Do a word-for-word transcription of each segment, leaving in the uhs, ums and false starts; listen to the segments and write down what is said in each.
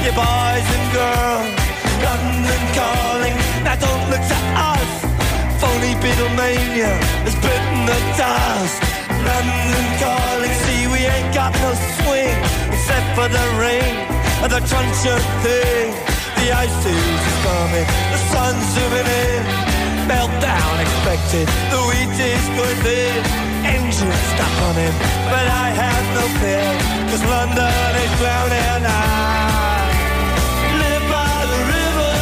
you boys and girls. London calling, now don't look to us. Phony Beatlemania has bitten the dust. London calling, see we ain't got no swing except for the rain and the truncheon thing. The ice age is coming, the sun's zooming in. Meltdown expected, the wheat is going thin. Engine stuck on him, but I have no fear, cause London is drowning. I live by the river,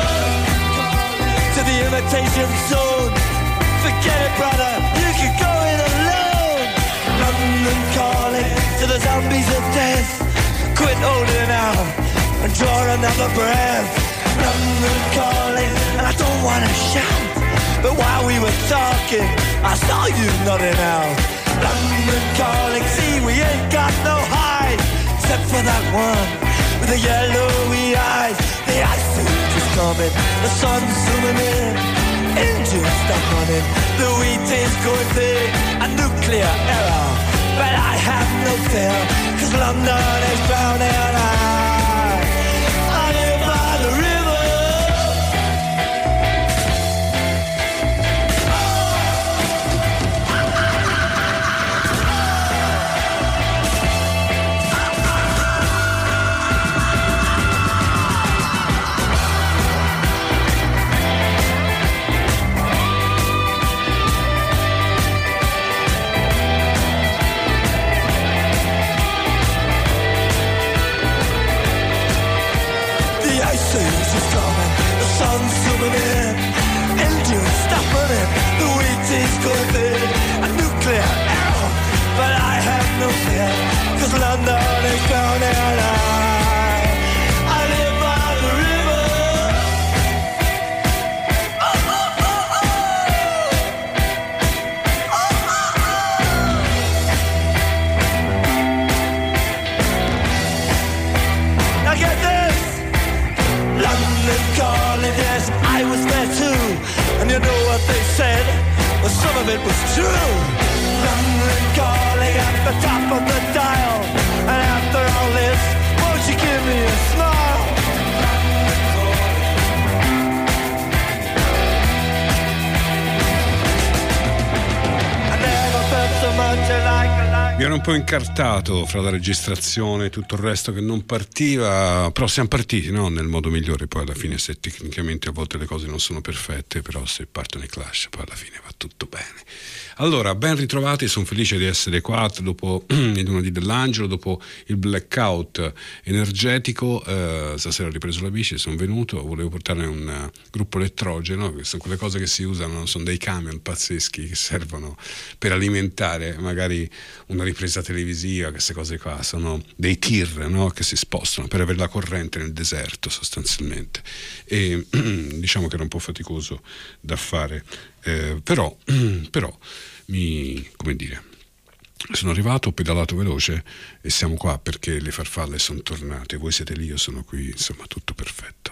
to the imitation zone. Forget it, brother, you can go it alone. London calling to the zombies of death. Quit holding out and draw another breath. London calling, and I don't wanna shout, but while we were talking, I saw you nodding out. London calling, see we ain't got no hide, except for that one with the yellowy eyes. The ice age is coming, the sun's zooming in. Engine stuck on him, the wheat is going thick. A nuclear error, but I have no fear, cause London is drowning. I, I live by the river. Sun's zooming in, engine stopping it, the wheat is going thin. A nuclear error, but I have no fear, cause London is drowning. I, I live by the river. Oh, oh, oh, oh. Oh, oh, oh. Now get this. London calling, yes, I was there too. And you know what they said? Well, some of it was true. London calling at the top of the dial. And after all this, won't you give me a smile? I never felt so much like a life. Mi ero un po' incartato fra la registrazione e tutto il resto che non partiva, però siamo partiti, no? Nel modo migliore. Poi alla fine, se tecnicamente a volte le cose non sono perfette, però se partono i Clash poi alla fine va tutto bene. Allora, ben ritrovati, sono felice di essere qua dopo il lunedì dell'angelo, dopo il blackout energetico. Eh, stasera ho ripreso la bici, sono venuto, volevo portare un uh, gruppo elettrogeno, che sono quelle cose che si usano, sono dei camion pazzeschi che servono per alimentare magari una ripresa televisiva, queste cose qua, sono dei tir, no? Che si spostano per avere la corrente nel deserto sostanzialmente, e diciamo che era un po' faticoso da fare, eh, però, però mi, come dire, sono arrivato, ho pedalato veloce e siamo qua perché le farfalle sono tornate, voi siete lì, io sono qui, insomma tutto perfetto.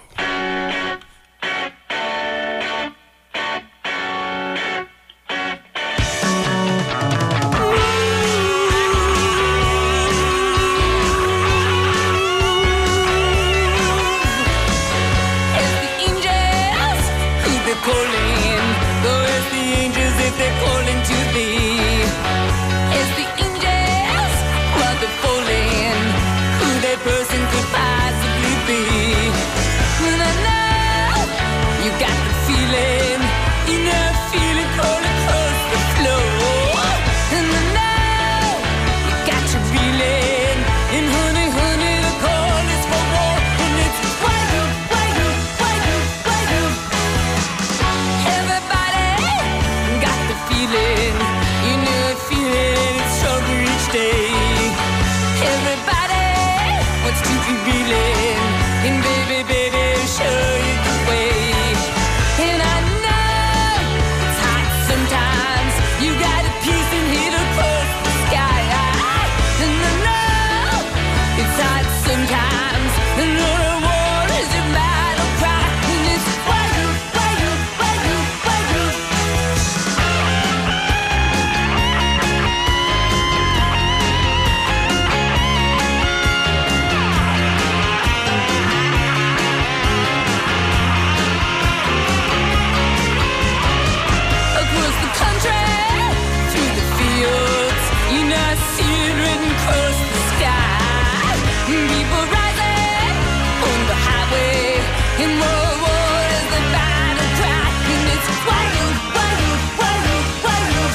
People rising on the highway in World War as the battle crack, and it's wild, wild, wild, wild.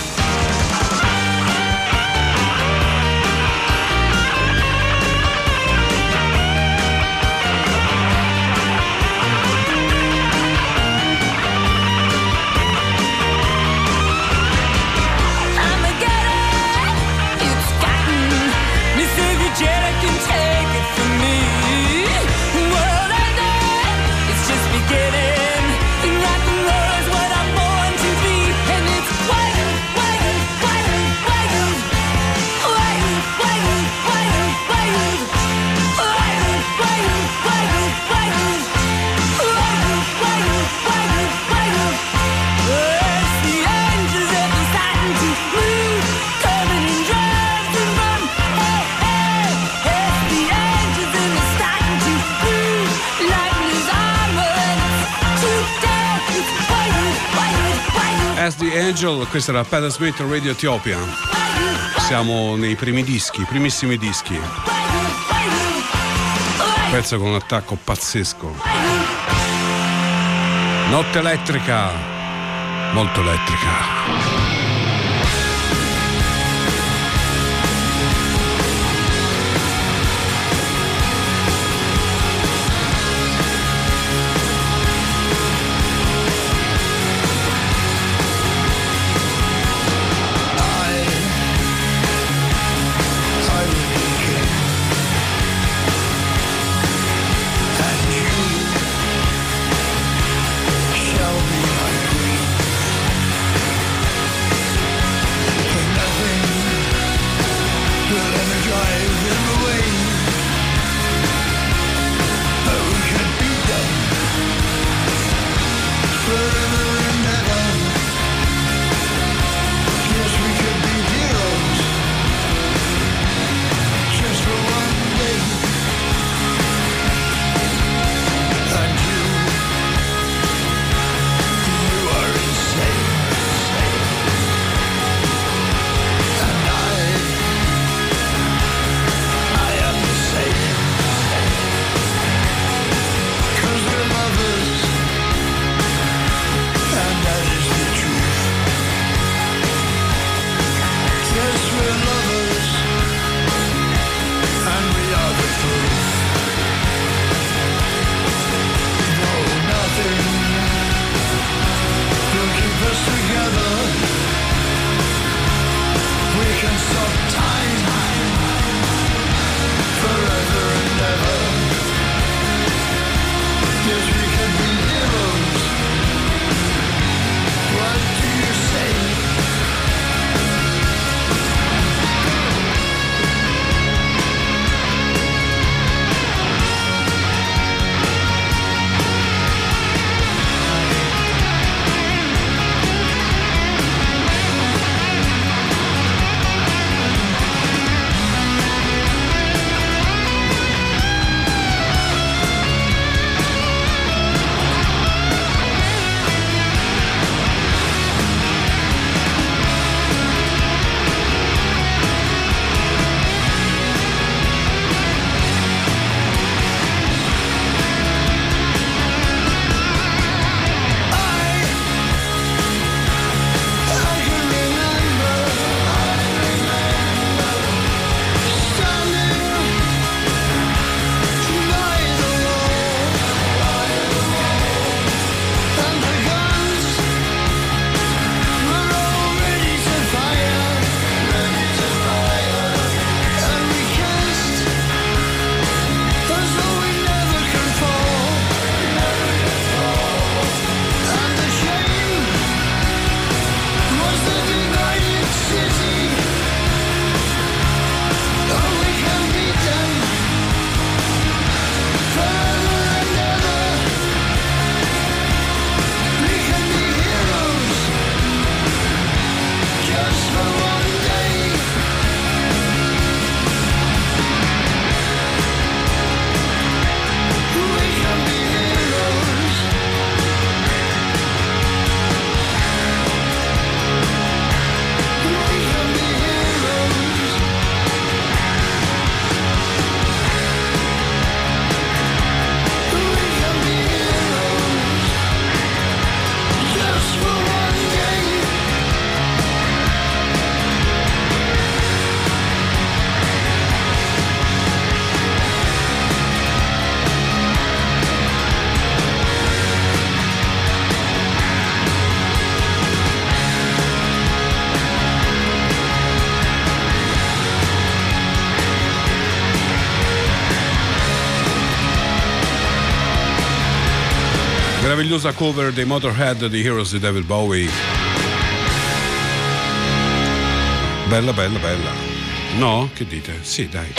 Armageddon, it's gotten me so I can take it from me. World ending, it's just beginning. And rock and roll is what I'm born to be, and it's wild, wild, wild, wild, wild, wild, wild, wild, wild, wild, wild, wild, wild, wild, wild, wild. It's the angels that are starting to move, coming in drives and run. Hey, hey, it's the angels and they're starting to move, lighting his armor and it's too dark. It's wild, wild, wild, As the Angel, questa era Patti Smith Radio Ethiopia. wild, Siamo nei primi dischi, primissimi dischi. wild, Pezzo con un attacco pazzesco. Notte elettrica, molto elettrica. Shall be my dream. Meravigliosa cover dei Motorhead di Heroes di David Bowie. Bella, bella, bella. No? Che dite? Sì, dai.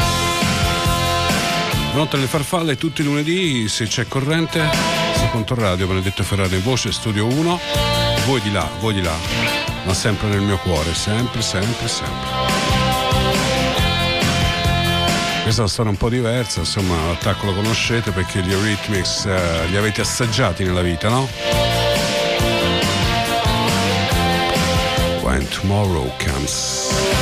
Notte alle farfalle tutti i lunedì, se c'è corrente, su Contorradio, Benedetto Ferrari in voce, Studio uno. Voi di là, voi di là, ma sempre nel mio cuore, sempre, sempre, sempre. Questa è una storia un po' diversa, insomma, l'attacco lo conoscete perché gli Eurythmics eh, li avete assaggiati nella vita, no? When Tomorrow Comes.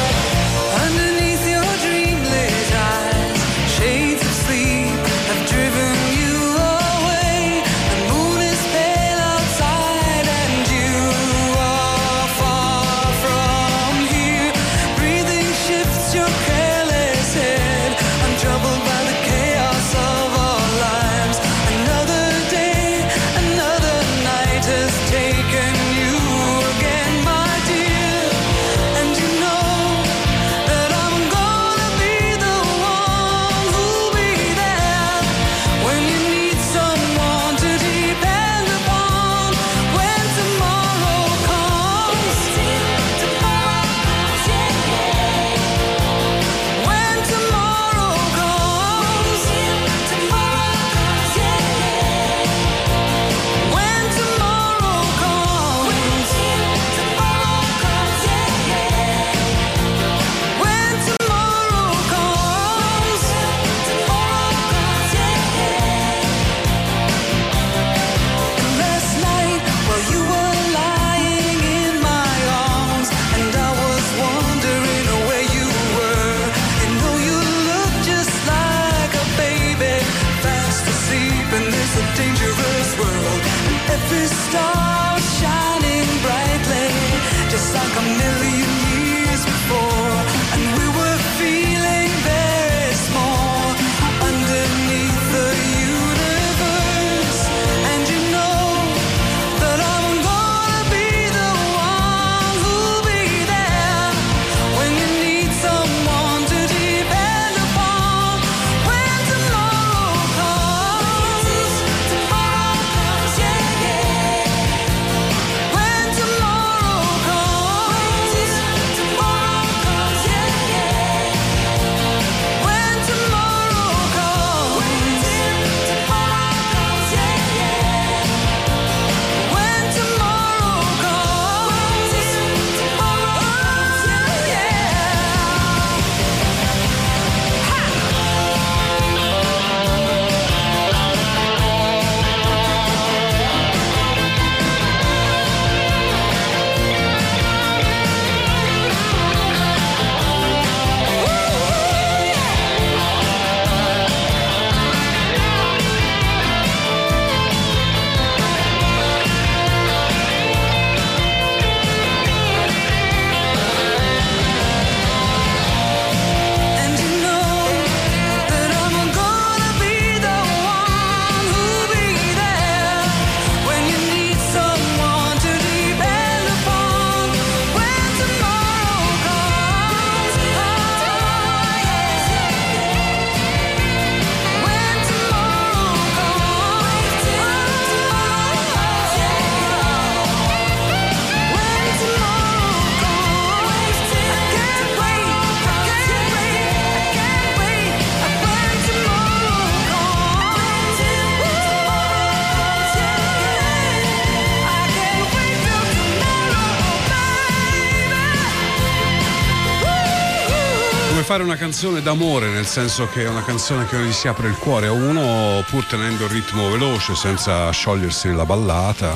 Fare una canzone d'amore, nel senso che è una canzone che gli si apre il cuore a uno, pur tenendo il ritmo veloce senza sciogliersi nella ballata.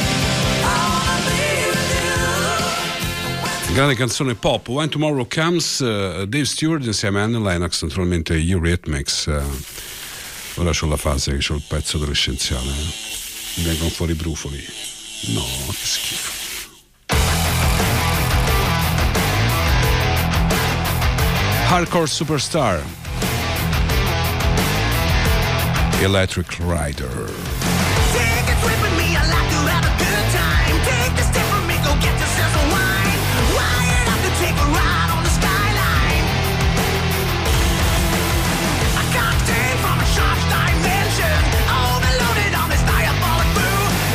Grande canzone pop, When Tomorrow Comes, uh, Dave Stewart insieme a Annie Lennox, naturalmente Eurythmics. Uh, ora c'ho la fase che c'ho il pezzo adolescenziale, eh. Mi vengono fuori i brufoli. No, che schifo. Hardcore Superstar, Electric Rider. Take a trip with me, I like to have a good time. Take the step with me, go get yourself some wine. Wired up to take a ride on the skyline. A cocktail from a sharp dimension, overloaded on this diabolic brew.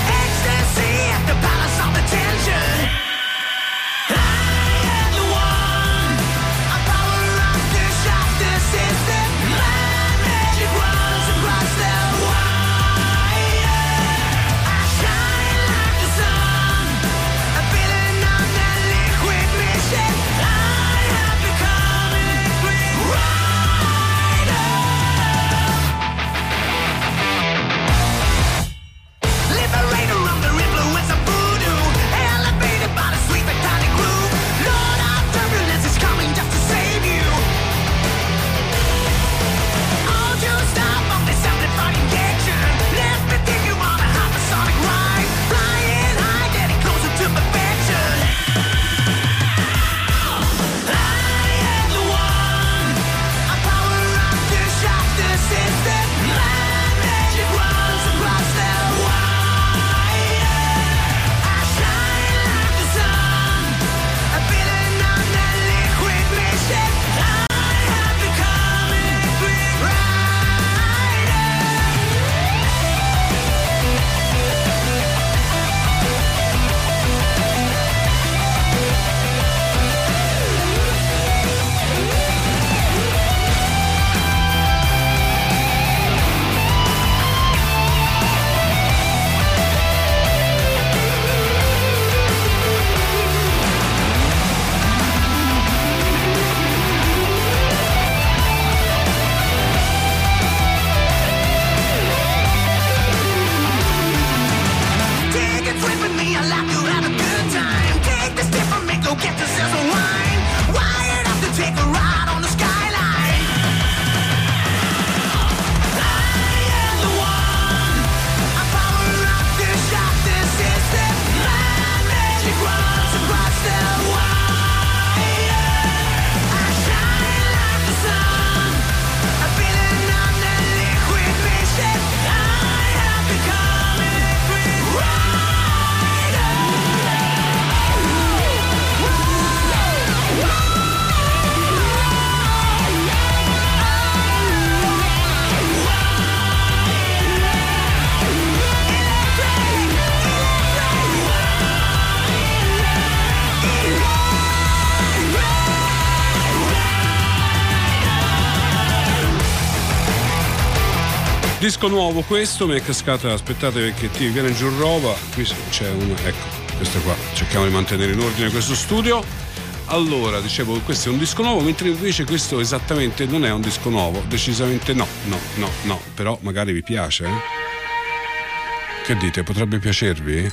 Disco nuovo questo, mi è cascata, aspettate perché ti viene giù roba, qui c'è una, ecco, questo qua, cerchiamo di mantenere in ordine questo studio. Allora, dicevo, questo è un disco nuovo, mentre invece questo esattamente non è un disco nuovo, decisamente no, no, no, no, però magari vi piace, eh? Che dite, potrebbe piacervi?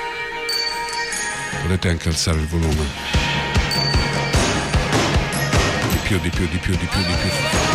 Potete anche alzare il volume. Di più, di più, di più, di più, di più.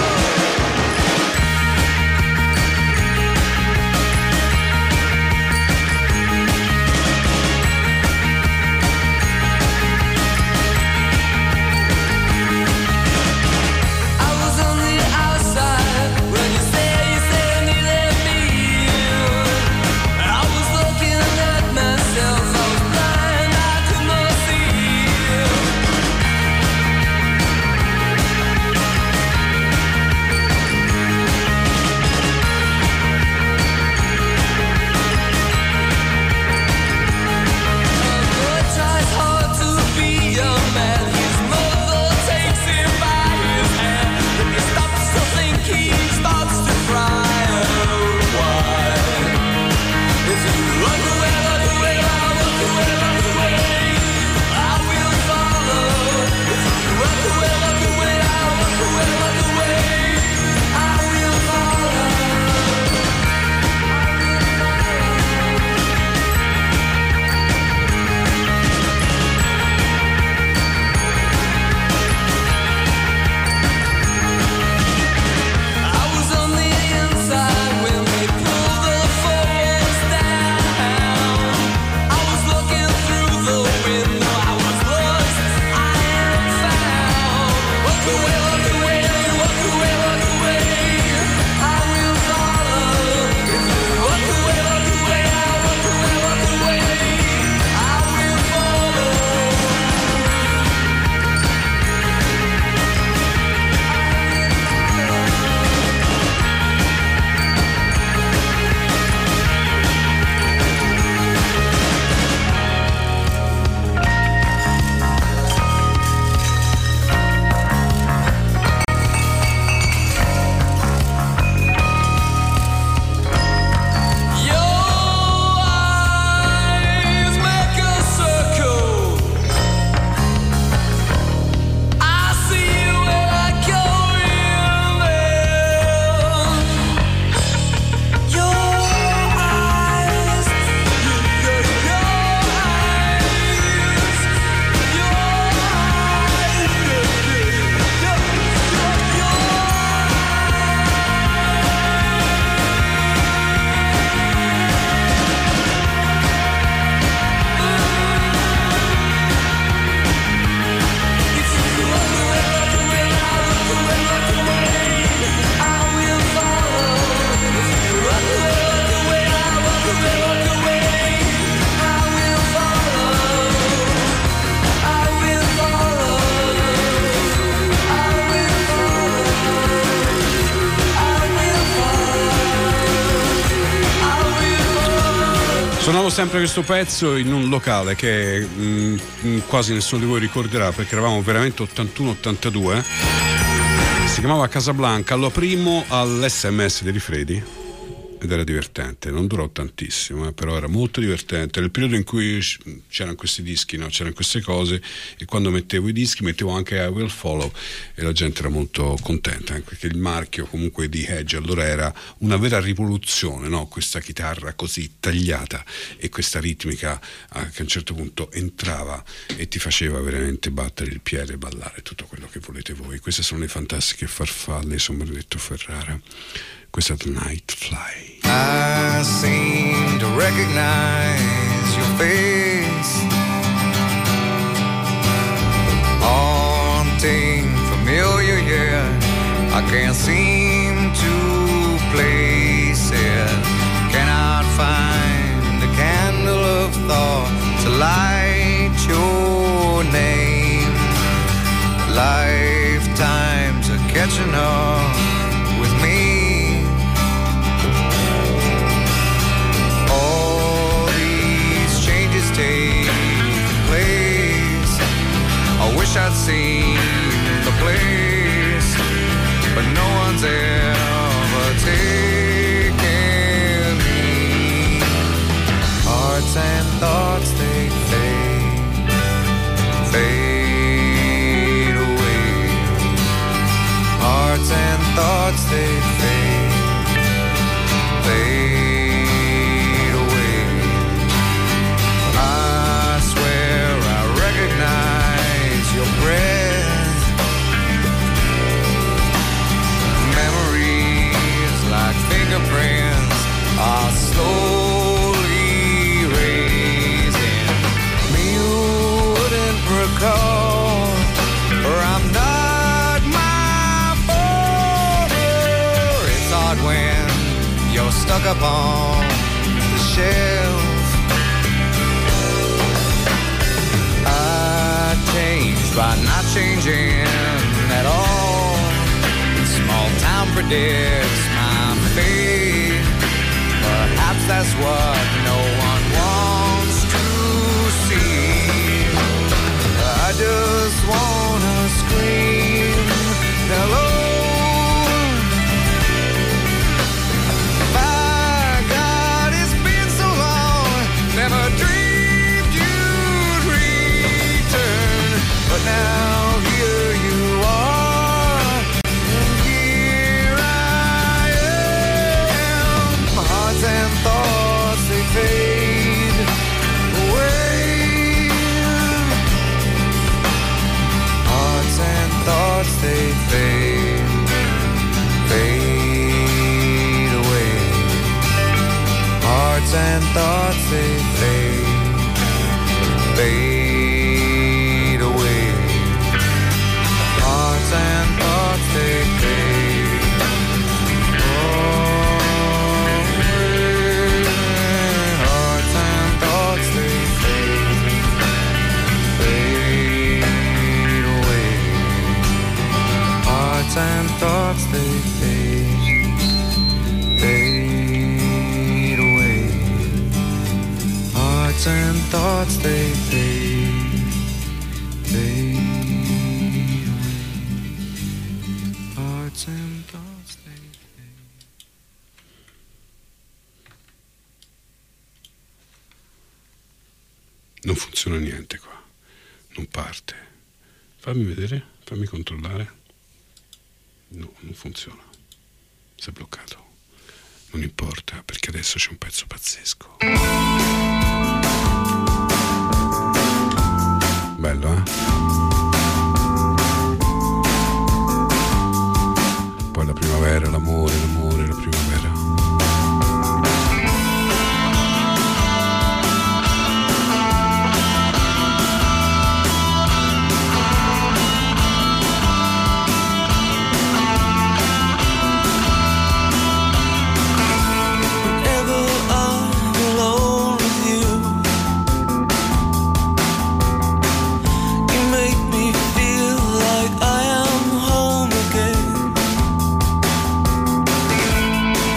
Suonavo sempre questo pezzo in un locale che mh, quasi nessuno di voi ricorderà perché eravamo veramente ottantuno ottantadue. Si chiamava Casablanca, lo aprimo all'esse emme esse di Rifredi ed era divertente, non durò tantissimo, eh, però era molto divertente. Nel periodo in cui c'erano questi dischi, no? C'erano queste cose, e quando mettevo i dischi mettevo anche I Will Follow e la gente era molto contenta, eh, perché il marchio comunque di Hedge allora era una vera rivoluzione, no? Questa chitarra così tagliata e questa ritmica eh, che a un certo punto entrava e ti faceva veramente battere il piede, ballare, tutto quello che volete voi. Queste sono le fantastiche farfalle, sono Benedetto Ferrara. Questa è The Night Fly. I seem to recognize your face, haunting, familiar, yeah. I can't seem to place it. Cannot find the candle of thought to light your name. Lifetimes are catching up with me. I wish I'd seen the place, but no one's ever taken you're stuck up on the shelf. I changed by not changing at all. Small town predicts my fate. Perhaps that's what no one wants to see. I just wanna scream hello. By God, it's been so long. Never dreamed you'd return, but now here you are, and here I am. My heart and thoughts, they fade away. Hearts and thoughts, they fade, fade away. Hearts and thoughts, they fade, fade away. Hearts and thoughts, they fade away. Hearts and thoughts, they fade, fade away. Hearts and thoughts, they fade, fade away. Hearts and thoughts, they fade, fade away. Hearts and thoughts, they fade. Non funziona niente qua, non parte. Fammi vedere, fammi controllare. No, non funziona. Si è bloccato. Non importa, perché adesso c'è un pezzo pazzesco. Bello, eh? Poi la primavera, l'amore, l'amore, la primavera. Whenever I'm alone with you, you make me feel like I am home again.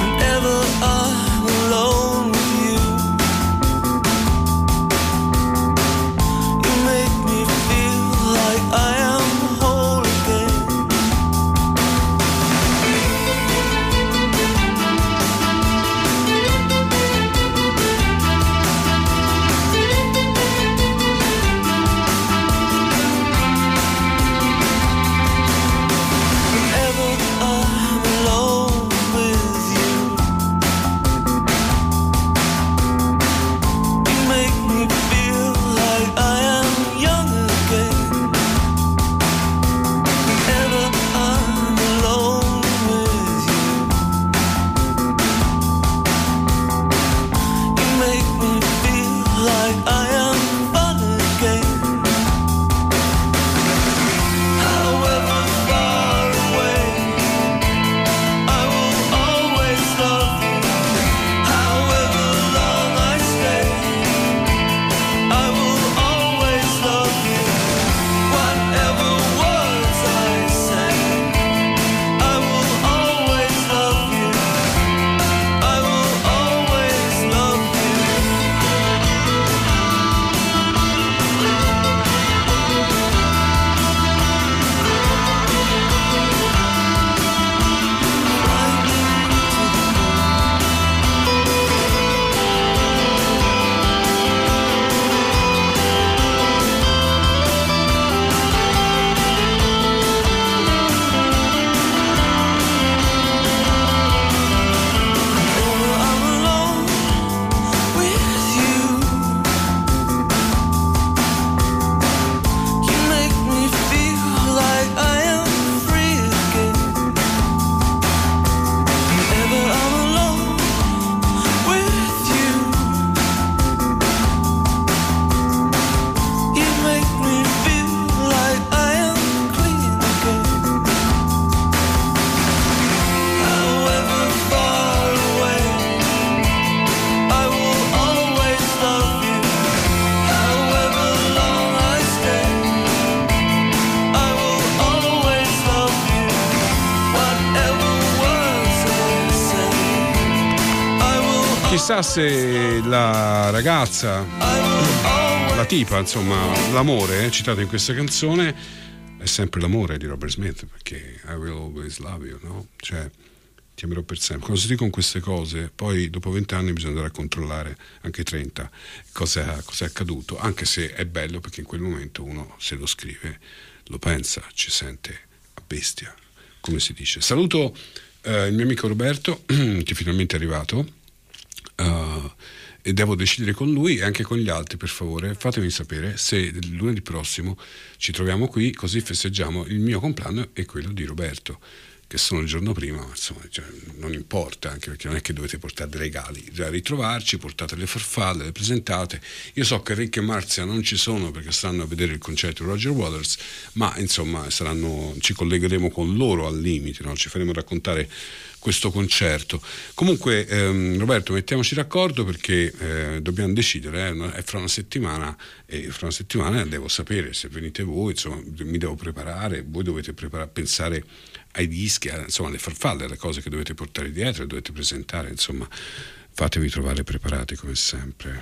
Chissà se la ragazza, la tipa, insomma, l'amore eh, citato in questa canzone è sempre l'amore di Robert Smith, perché I will always love you, no? Cioè, ti amerò per sempre. Quando si dicono queste cose, poi dopo vent'anni bisogna andare a controllare, anche trenta, cosa, cosa è accaduto, anche se è bello perché in quel momento uno, se lo scrive, lo pensa, ci sente a bestia, come si dice. Saluto eh, il mio amico Roberto, che finalmente è arrivato. Uh, e devo decidere con lui e anche con gli altri. Per favore fatemi sapere se lunedì prossimo ci troviamo qui, così festeggiamo il mio compleanno e quello di Roberto, che sono il giorno prima, ma insomma, cioè, non importa, anche perché non è che dovete portare dei regali, già ritrovarci, portate le farfalle, le presentate. Io so che Rick e Marzia non ci sono perché stanno a vedere il concerto di Roger Waters, ma insomma saranno, ci collegheremo con loro al limite, no? Ci faremo raccontare questo concerto. Comunque ehm, Roberto, mettiamoci d'accordo perché eh, dobbiamo decidere, eh, è fra una settimana e fra una settimana devo sapere se venite voi, insomma mi devo preparare, voi dovete preparare, pensare ai dischi, insomma alle farfalle, alle cose che dovete portare dietro, dovete presentare, insomma fatevi trovare preparati come sempre,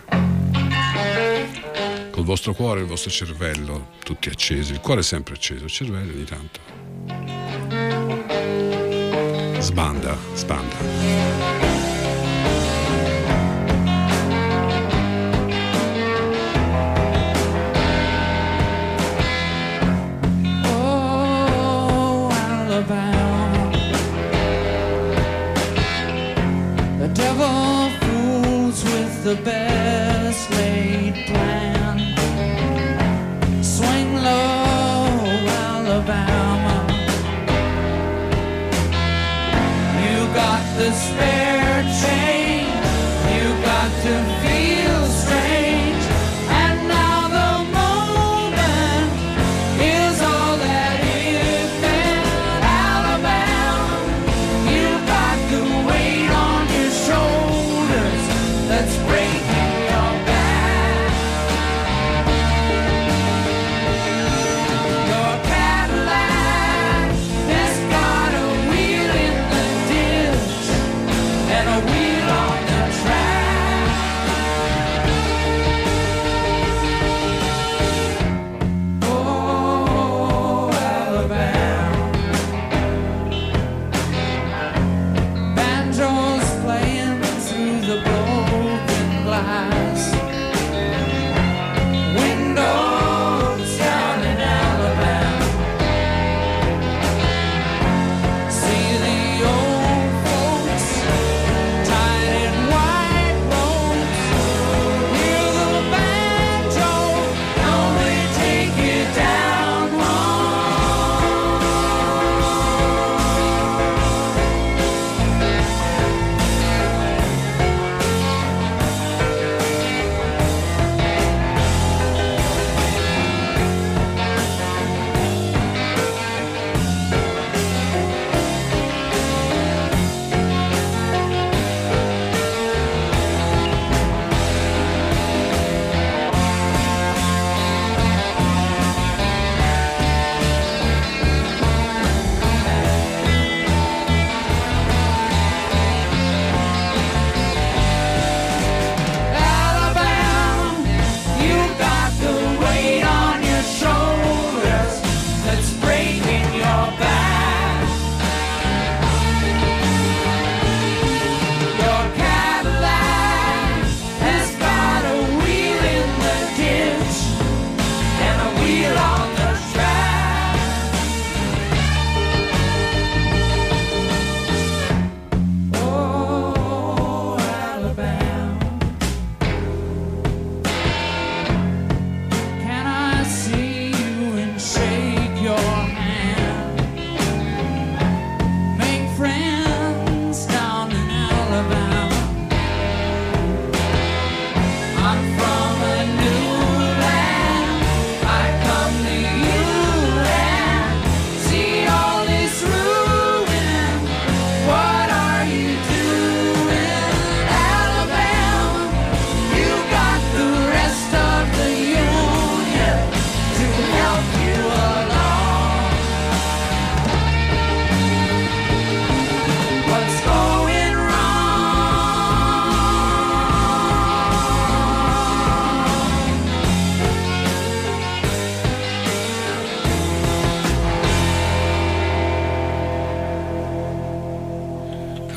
col vostro cuore e il vostro cervello tutti accesi, il cuore è sempre acceso, il cervello ogni tanto sbanda, sbanda. Oh, Alabama, the devil fools with the best laid plan. Swing low, Alabama, you got the spare chain, you got to feel strange, and now the moment is all that it can. Alabama, you got the weight on your shoulders that's breaking your back. Your Cadillac has got a wheel in the ditch and a wheel on the track. Oh, Alabama, banjos playing through the broken glass, windows down in Alabama. See the old folks tied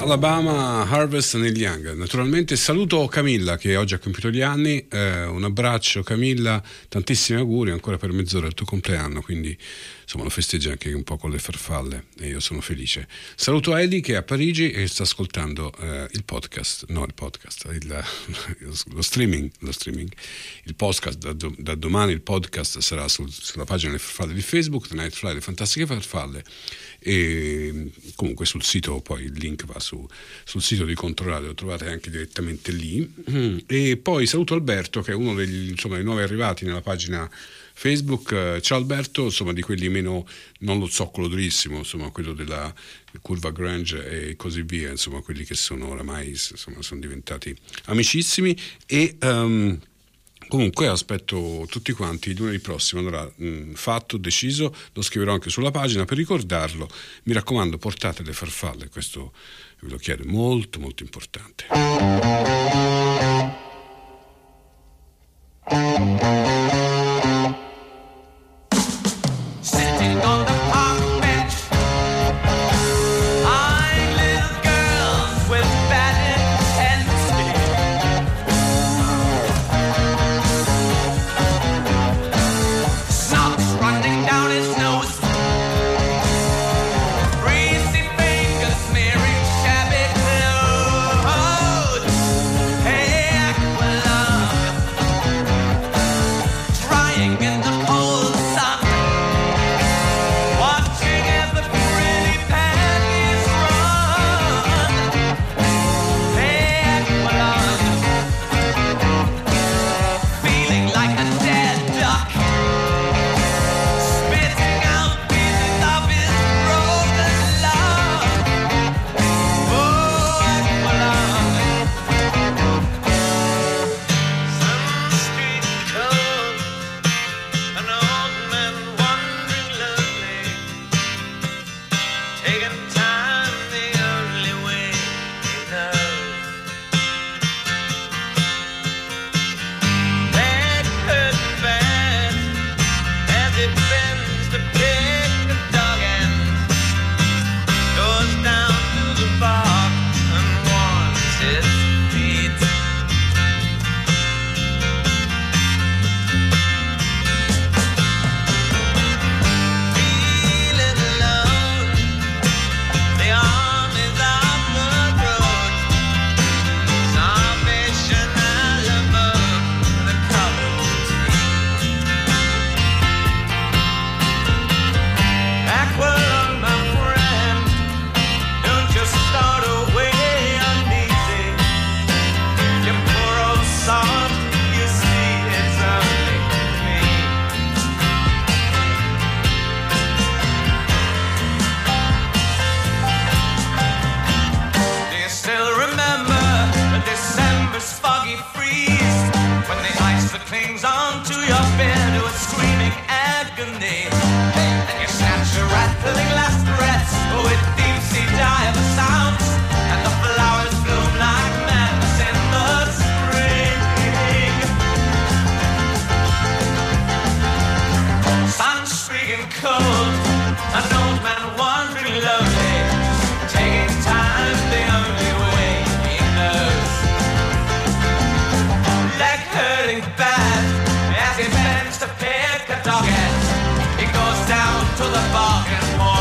Alabama, Harvest, Neil Young. Naturalmente saluto Camilla che oggi ha compiuto gli anni, eh, un abbraccio Camilla, tantissimi auguri, ancora per mezz'ora il tuo compleanno, quindi insomma lo festeggi anche un po' con le farfalle e io sono felice. Saluto Eli che è a Parigi e sta ascoltando eh, il podcast, no il podcast, il, lo streaming, lo streaming, il podcast, da, do, da domani il podcast sarà sul, sulla pagina delle farfalle di Facebook, The Night Fly, le fantastiche farfalle, e comunque sul sito, poi il link va su, sul sito di Controradio, lo trovate anche direttamente lì. E poi saluto Alberto che è uno degli, insomma, dei nuovi arrivati nella pagina Facebook. Ciao Alberto, insomma, di quelli meno, non lo zoccolo durissimo, insomma quello della curva Grange e così via, insomma quelli che sono oramai, insomma, sono diventati amicissimi. E um, comunque aspetto tutti quanti lunedì prossimo. Allora, mh, fatto, deciso, lo scriverò anche sulla pagina per ricordarlo. Mi raccomando, portate le farfalle, questo ve lo chiedo, molto molto importante. Sitting on the park bench, eyeing little girls with bad intensity. Snot running down his nose, greasy fingers smearing shabby clothes. Hey, Aqualung, drying in the cold sun, watching as the pretty panties run. Hey, Aqualung, feeling like a dead duck, spitting out pieces of his broken love. Oh, Aqualung, some street cold, an old man wandering lonely, taking time the only way he knows. Leg hurting bad as he bends to pick a dog and goes down to the park and warms his feet. Feeling alone, the armies of the road, Salvation Alamo, the couple's feet. Aqualung, my friend, don't just start away uneasy. You poor old salt, you see it's only me. Do you still remember December's foggy freeze, when the ice that clings onto your bed was screaming agony, and you snatch your rattling last breaths with deep sea dive sounds, and the flowers bloom like madness in the spring. Sun streaking cold, an old man wandering lonely, taking time the only way he knows. Leg hurting bad as he bends to pick a dog and he goes down to the bargain wall.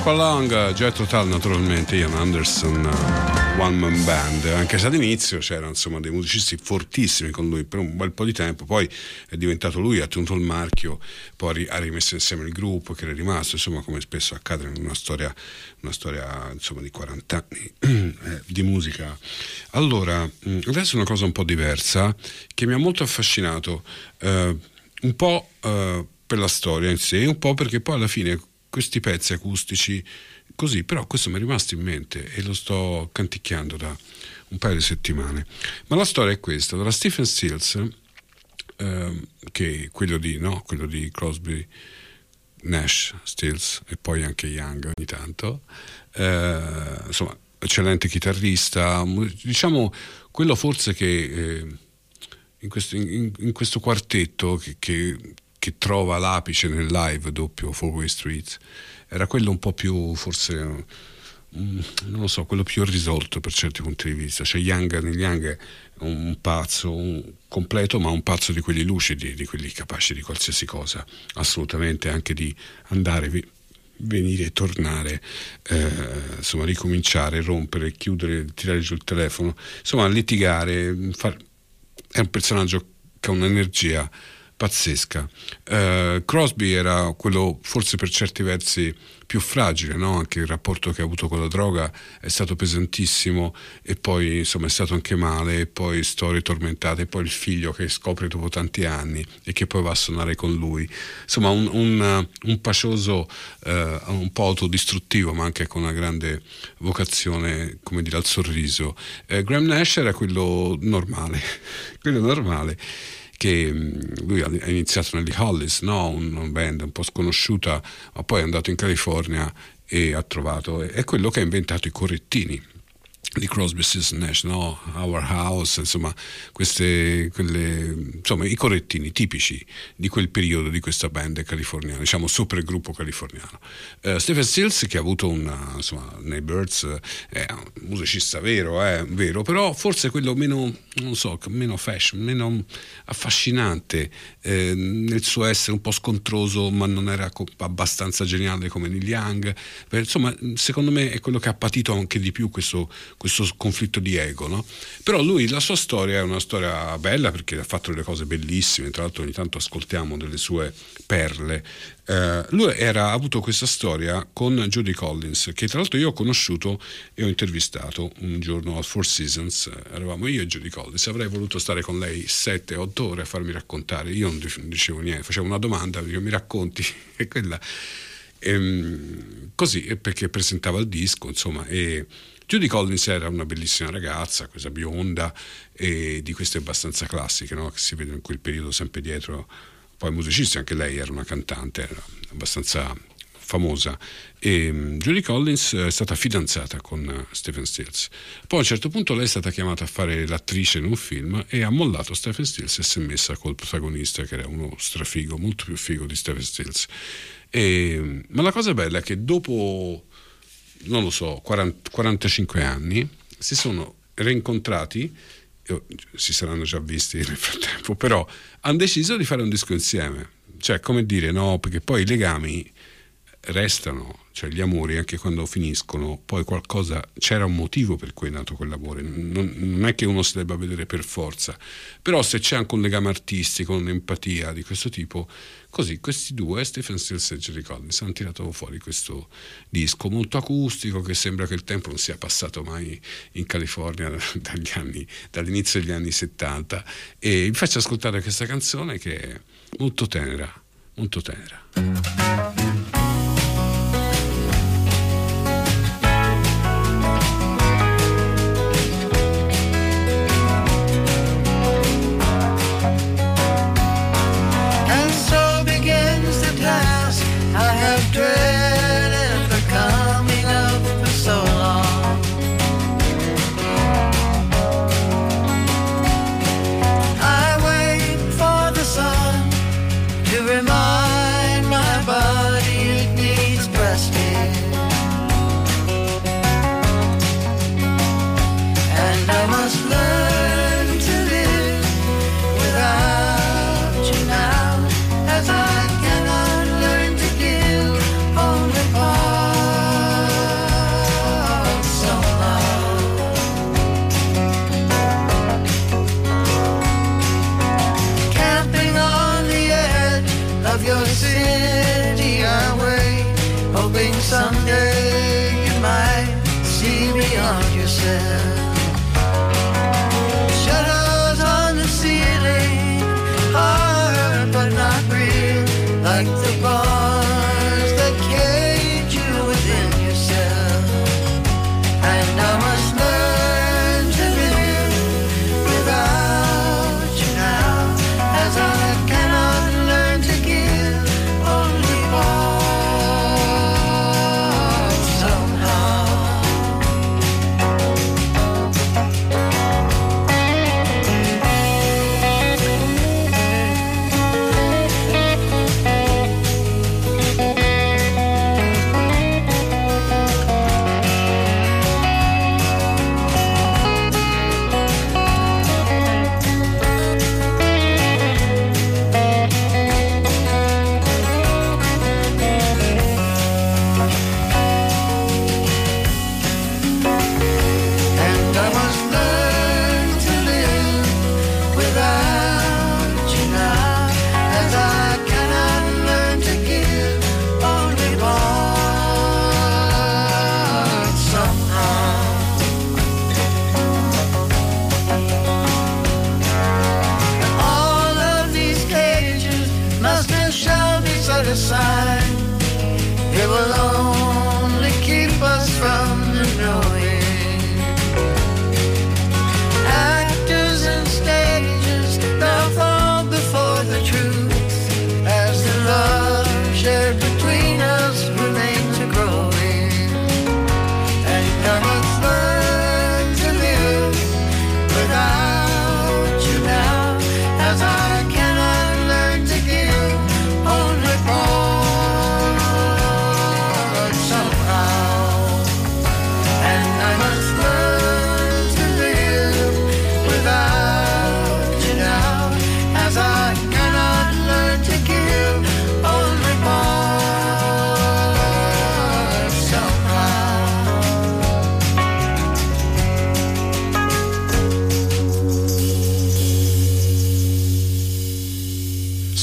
Aqualung, Jethro Tull naturalmente, Ian Anderson, uh, One Man Band, anche se all'inizio c'erano insomma dei musicisti fortissimi con lui per un bel po' di tempo, poi è diventato lui, ha tenuto il marchio, poi ha rimesso insieme il gruppo che era rimasto, insomma come spesso accade in una storia, una storia insomma di quaranta anni eh, di musica. Allora, adesso una cosa un po' diversa che mi ha molto affascinato, eh, un po' eh, per la storia in sé, un po' perché poi alla fine questi pezzi acustici così, però questo mi è rimasto in mente e lo sto canticchiando da un paio di settimane. Ma la storia è questa: dalla Stephen Stills, eh, che è quello di, no, quello di Crosby, Nash, Stills e poi anche Young ogni tanto, eh, insomma eccellente chitarrista, diciamo quello forse che eh, in, questo, in, in questo quartetto che, che che trova l'apice nel live doppio Four Way Street, era quello un po' più forse um, non lo so, quello più risolto per certi punti di vista. Cioè Young, nel Young è un pazzo un completo, ma un pazzo di quelli lucidi, di quelli capaci di qualsiasi cosa, assolutamente, anche di andare vi- venire e tornare, eh, insomma ricominciare, rompere, chiudere, tirare giù il telefono, insomma litigare, far... è un personaggio che ha un'energia pazzesca. Uh, Crosby era quello forse per certi versi più fragile, no? Anche il rapporto che ha avuto con la droga è stato pesantissimo e poi insomma è stato anche male, e poi storie tormentate, e poi il figlio che scopre dopo tanti anni e che poi va a suonare con lui, insomma un, un, un pacioso uh, un po' autodistruttivo, ma anche con una grande vocazione, come dire, al sorriso. uh, Graham Nash era quello normale quello normale che lui ha iniziato negli Hollies, no? una band un po' sconosciuta, ma poi è andato in California e ha trovato, è quello che ha inventato i correttini di Crosby, Stills Nash, no? Our House, insomma queste, quelle, insomma i correttini tipici di quel periodo di questa band californiana, diciamo super gruppo californiano. uh, Stephen Stills, che ha avuto una, insomma nei Byrds, è un musicista vero, eh, vero, però forse quello meno, non so, meno fashion, meno affascinante eh, nel suo essere un po' scontroso, ma non era co- abbastanza geniale come Neil Young. Beh, insomma secondo me è quello che ha patito anche di più questo questo conflitto di ego, no? Però lui, la sua storia è una storia bella perché ha fatto delle cose bellissime, tra l'altro ogni tanto ascoltiamo delle sue perle. Uh, lui era, ha avuto questa storia con Judy Collins, che tra l'altro io ho conosciuto e ho intervistato un giorno al Four Seasons. Eravamo io e Judy Collins, avrei voluto stare con lei sette otto ore a farmi raccontare, io non dicevo niente, facevo una domanda, dicevo, mi racconti, e quella ehm, così, perché presentava il disco, insomma. E Judy Collins era una bellissima ragazza, questa bionda, e di queste abbastanza classiche, no? Che si vedono in quel periodo sempre dietro, poi musicisti, anche lei era una cantante, era abbastanza famosa. E Judy Collins è stata fidanzata con Stephen Stills, poi a un certo punto lei è stata chiamata a fare l'attrice in un film e ha mollato Stephen Stills e si è messa col protagonista, che era uno strafigo, molto più figo di Stephen Stills. E, ma la cosa bella è che dopo, non lo so, quaranta, quarantacinque anni si sono rincontrati, si saranno già visti nel frattempo, però hanno deciso di fare un disco insieme, cioè come dire, no, perché poi i legami restano, cioè gli amori anche quando finiscono poi qualcosa, c'era un motivo per cui è nato quell'amore, non, non è che uno si debba vedere per forza, però se c'è anche un legame artistico, un'empatia di questo tipo, così questi due, Stephen Stills e Judy Collins, hanno tirato fuori questo disco molto acustico che sembra che il tempo non sia passato mai in California dagli anni, dall'inizio degli anni settanta, e vi faccio ascoltare questa canzone che è molto tenera, molto tenera. I have dreaded the coming of for so long. I wait for the sun to remind my body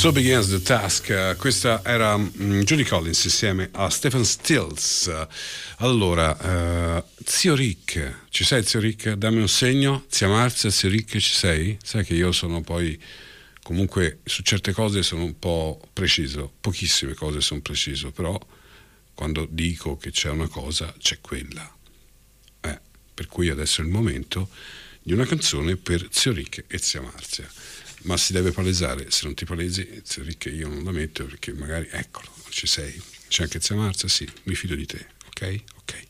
So Begins the Task. Questa era um, Judy Collins insieme a Stephen Stills. Allora, uh, zio Rick, ci sei zio Rick? Dammi un segno. Zia Marzia, zio Rick, ci sei? Sai che io sono poi, comunque su certe cose sono un po' preciso, pochissime cose sono preciso, però quando dico che c'è una cosa, c'è quella. Eh, per cui adesso è il momento di una canzone per zio Rick e zia Marzia. Ma si deve palesare, se non ti palesi, zio Rick, io non la metto perché magari, eccolo, ci sei. C'è anche zia Marzia? Sì, mi fido di te, ok? Ok.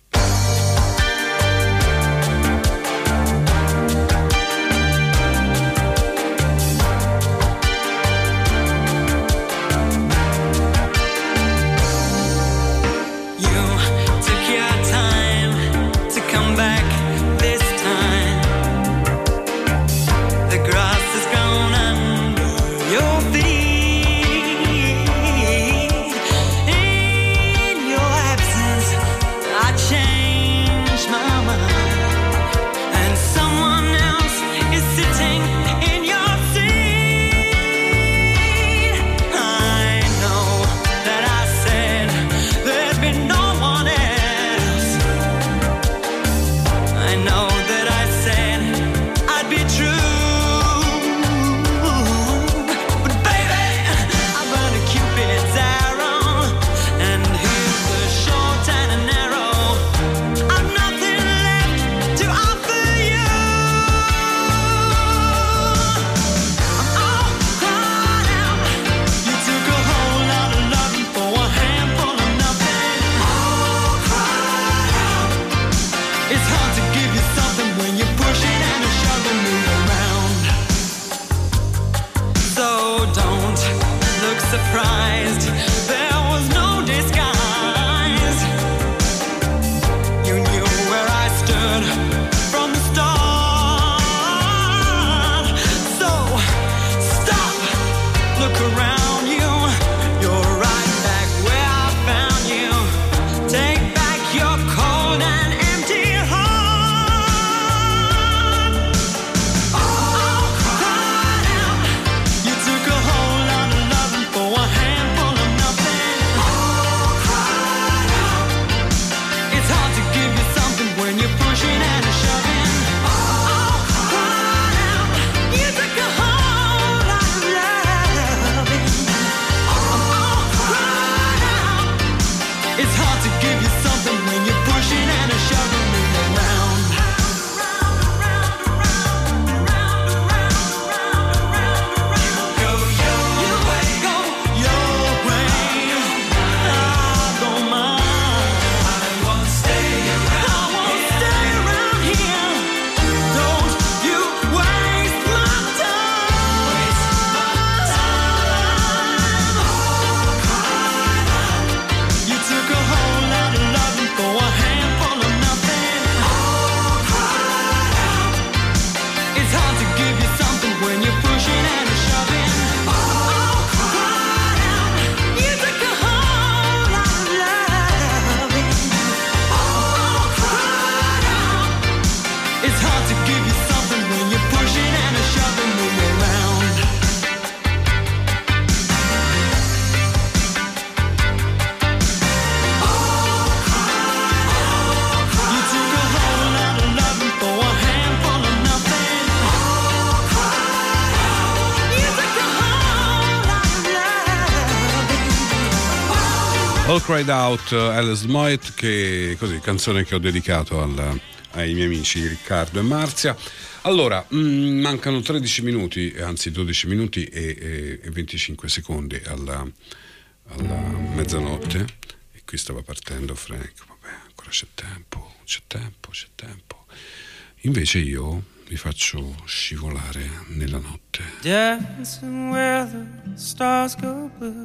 All Cried Out, Alice Moit, che così, canzone che ho dedicato al, ai miei amici Riccardo e Marzia. Allora, mh, mancano tredici minuti, anzi dodici minuti e, e, e venticinque secondi alla, alla mezzanotte, e qui stava partendo Frank. Vabbè, ancora c'è tempo, c'è tempo, c'è tempo. Invece io vi faccio scivolare nella notte. Dancing where the stars go blue,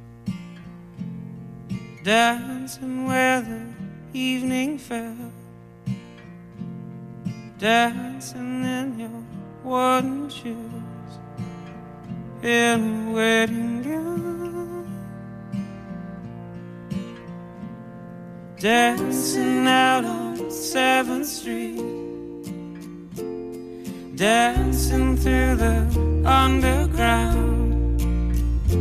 dancing where the evening fell, dancing in your wooden shoes, in a wedding gown, dancing out on seventh street, dancing through the underground,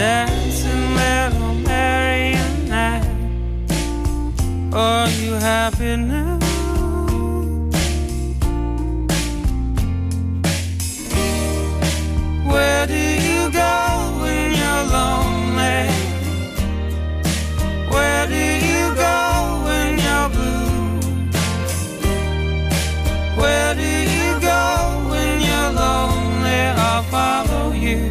dancing little marionette. Are you happy now? Where do you go when you're lonely? Where do you go when you're blue? Where do you go when you're lonely? I'll follow you.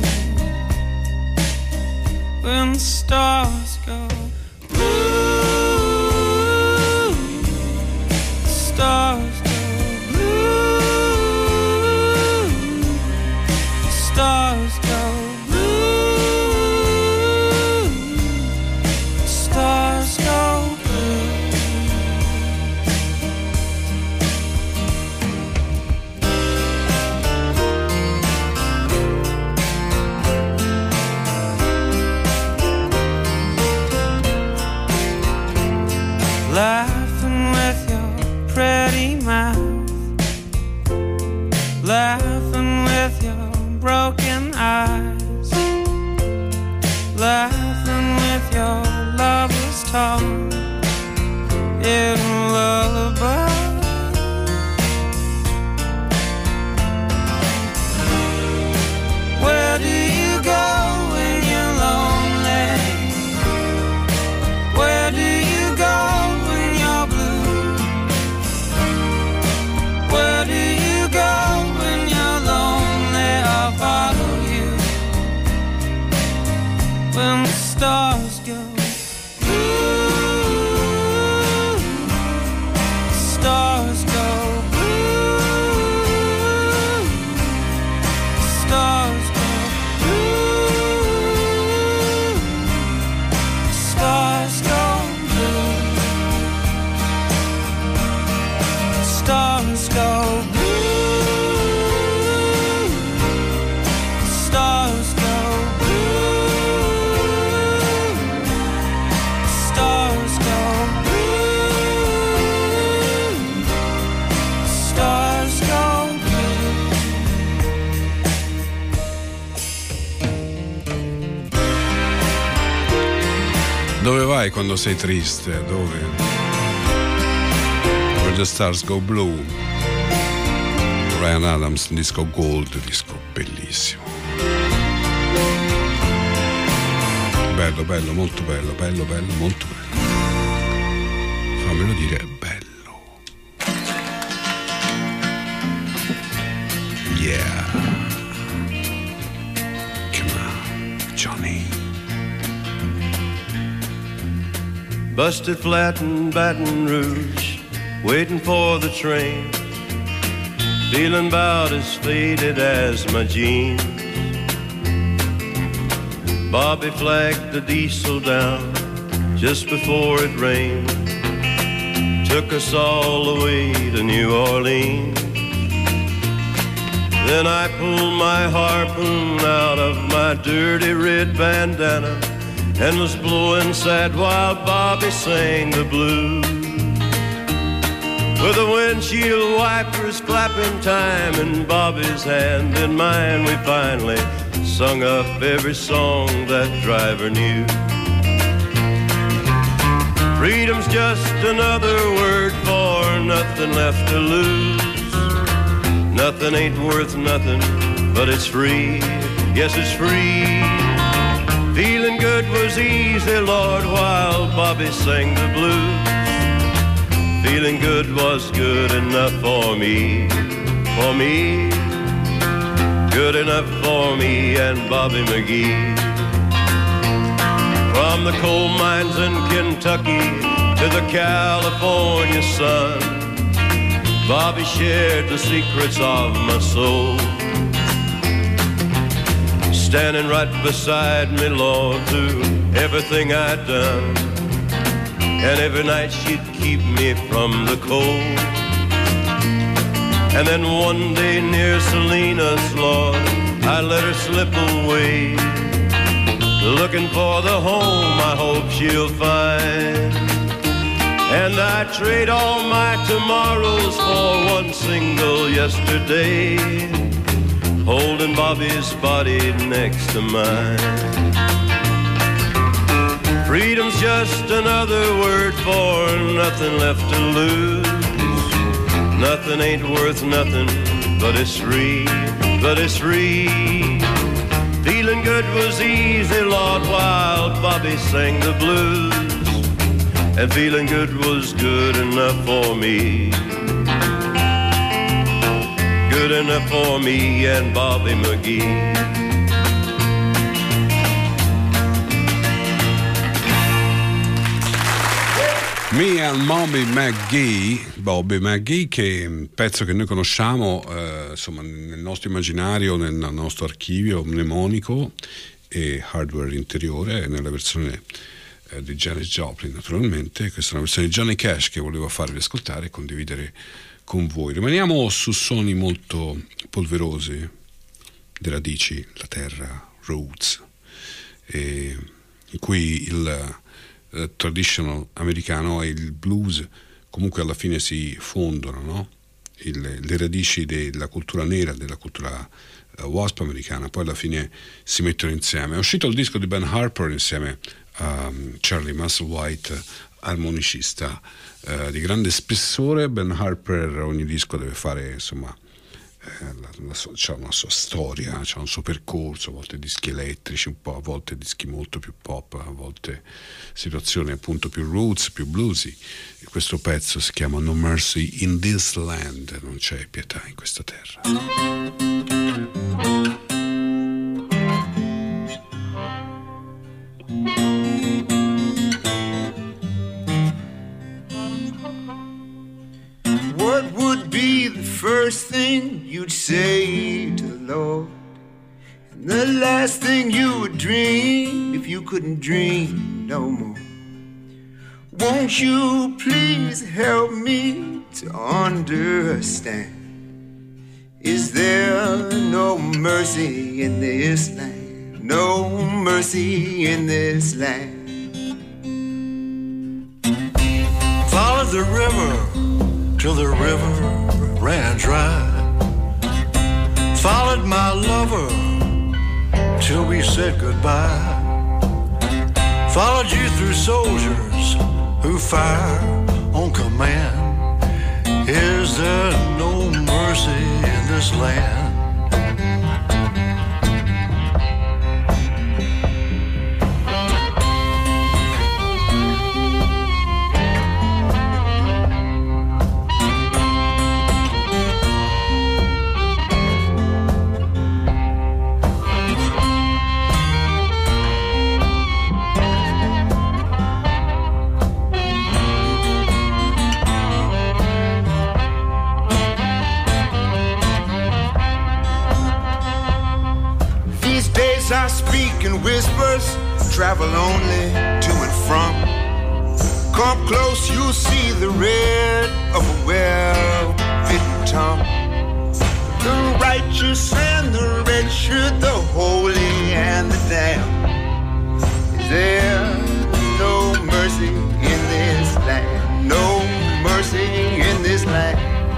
When the stars go blue, the stars go blue, the stars go blue, the stars go laughing with your pretty mouth, laughing with your broken eyes, laughing with your lover's tongue in a lullaby. Where do you go when you're lonely? Where do you go? Where do you go when you're lonely? I'll follow you. When the stars go blue, the stars go blue, the stars go blue, the stars go blue, the stars go blue, stars go blue, stars go blue, stars go blue. Dove vai quando sei triste? Dove? Where the Stars Go Blue. Ryan Adams, disco gold, disco bellissimo. Bello, bello, molto bello, bello, bello, molto bello. Fammelo dire, bello. Yeah. Come on, Johnny. Busted flat in Baton Rouge, waiting for the train, feeling about as faded as my jeans. Bobby flagged the diesel down just before it rained, took us all the way to New Orleans. Then I pulled my harpoon out of my dirty red bandana and was blowing sad while Bobby sang the blues. With the windshield wipers clapping time in Bobby's hand in mine, we finally sung up every song that driver knew. Freedom's just another word for nothing left to lose. Nothing ain't worth nothing, but it's free. Yes, it's free. Feeling good was easy, Lord, while Bobby sang the blues. Feeling good was good enough for me, for me. Good enough for me and Bobby McGee. From the coal mines in Kentucky to the California sun, Bobby shared the secrets of my soul. Standing right beside me, Lord, through everything I'd done. And every night she'd keep me from the cold. And then one day near Salinas, Lord, I let her slip away, looking for the home I hope she'll find. And I trade all my tomorrows for one single yesterday. holding Bobby's body next to mine. Freedom's just another word for nothing left to lose. Nothing ain't worth nothing, but it's free, but it's free. Feeling good was easy, Lord, while Bobby sang the blues. And feeling good was good enough for me. Good enough for me and Bobby McGee. Me and Bobby McGee, Bobby McGee, che è un pezzo che noi conosciamo eh, insomma nel nostro immaginario, nel nostro archivio mnemonico e hardware interiore, nella versione eh, di Janis Joplin naturalmente. Questa è una versione di Johnny Cash che volevo farvi ascoltare e condividere con voi. Rimaniamo su suoni molto polverosi, le radici, la terra, roots, e in cui il Uh, traditional americano e il blues comunque alla fine si fondono, no? il, le radici della cultura nera, della cultura uh, wasp americana, poi alla fine si mettono insieme. È uscito il disco di Ben Harper insieme a um, Charlie Musselwhite, armonicista uh, di grande spessore. Ben Harper ogni disco deve fare insomma Eh, la, la sua, c'ha una sua storia, c'ha un suo percorso, a volte dischi elettrici, un po', a volte dischi molto più pop, a volte situazioni appunto più roots, più bluesy. E questo pezzo si chiama No Mercy in This Land, non c'è pietà in questa terra. What would be the first thing you'd say to the Lord? And the last thing you would dream if you couldn't dream no more? Won't you please help me to understand? Is there no mercy in this land? No mercy in this land. Followed the river till the river ran dry. Followed my lover till we said goodbye. Followed you through soldiers who fire on command. Is there no mercy in this land? I speak in whispers, travel only to and from. Come close, you'll see the red of a well-bitten tongue. The righteous and the wretched, the holy and the damned. Is there no mercy in this land? No mercy in this land.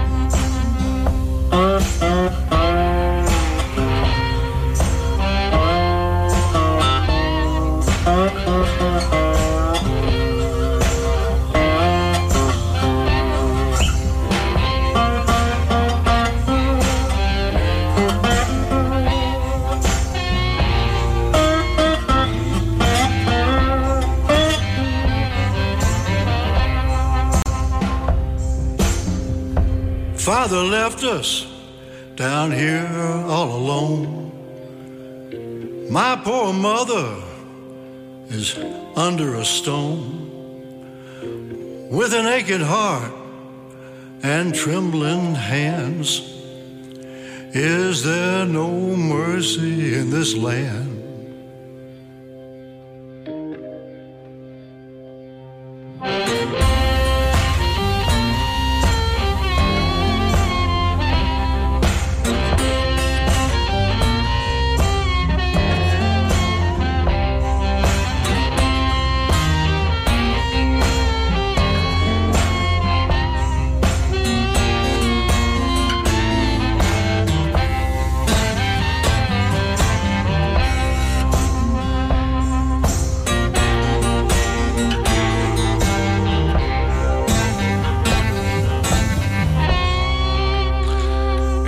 Father left us down here all alone. My poor mother is under a stone, with an aching heart and trembling hands. Is there no mercy in this land?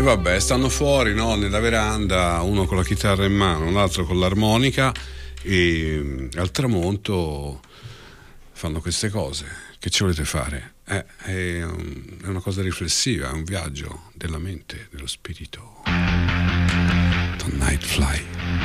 vabbè, stanno fuori, no, nella veranda, uno con la chitarra in mano, l'altro con l'armonica, e al tramonto fanno queste cose. Che ci volete fare? Eh, è, un, è una cosa riflessiva, è un viaggio della mente, dello spirito. The Night Fly.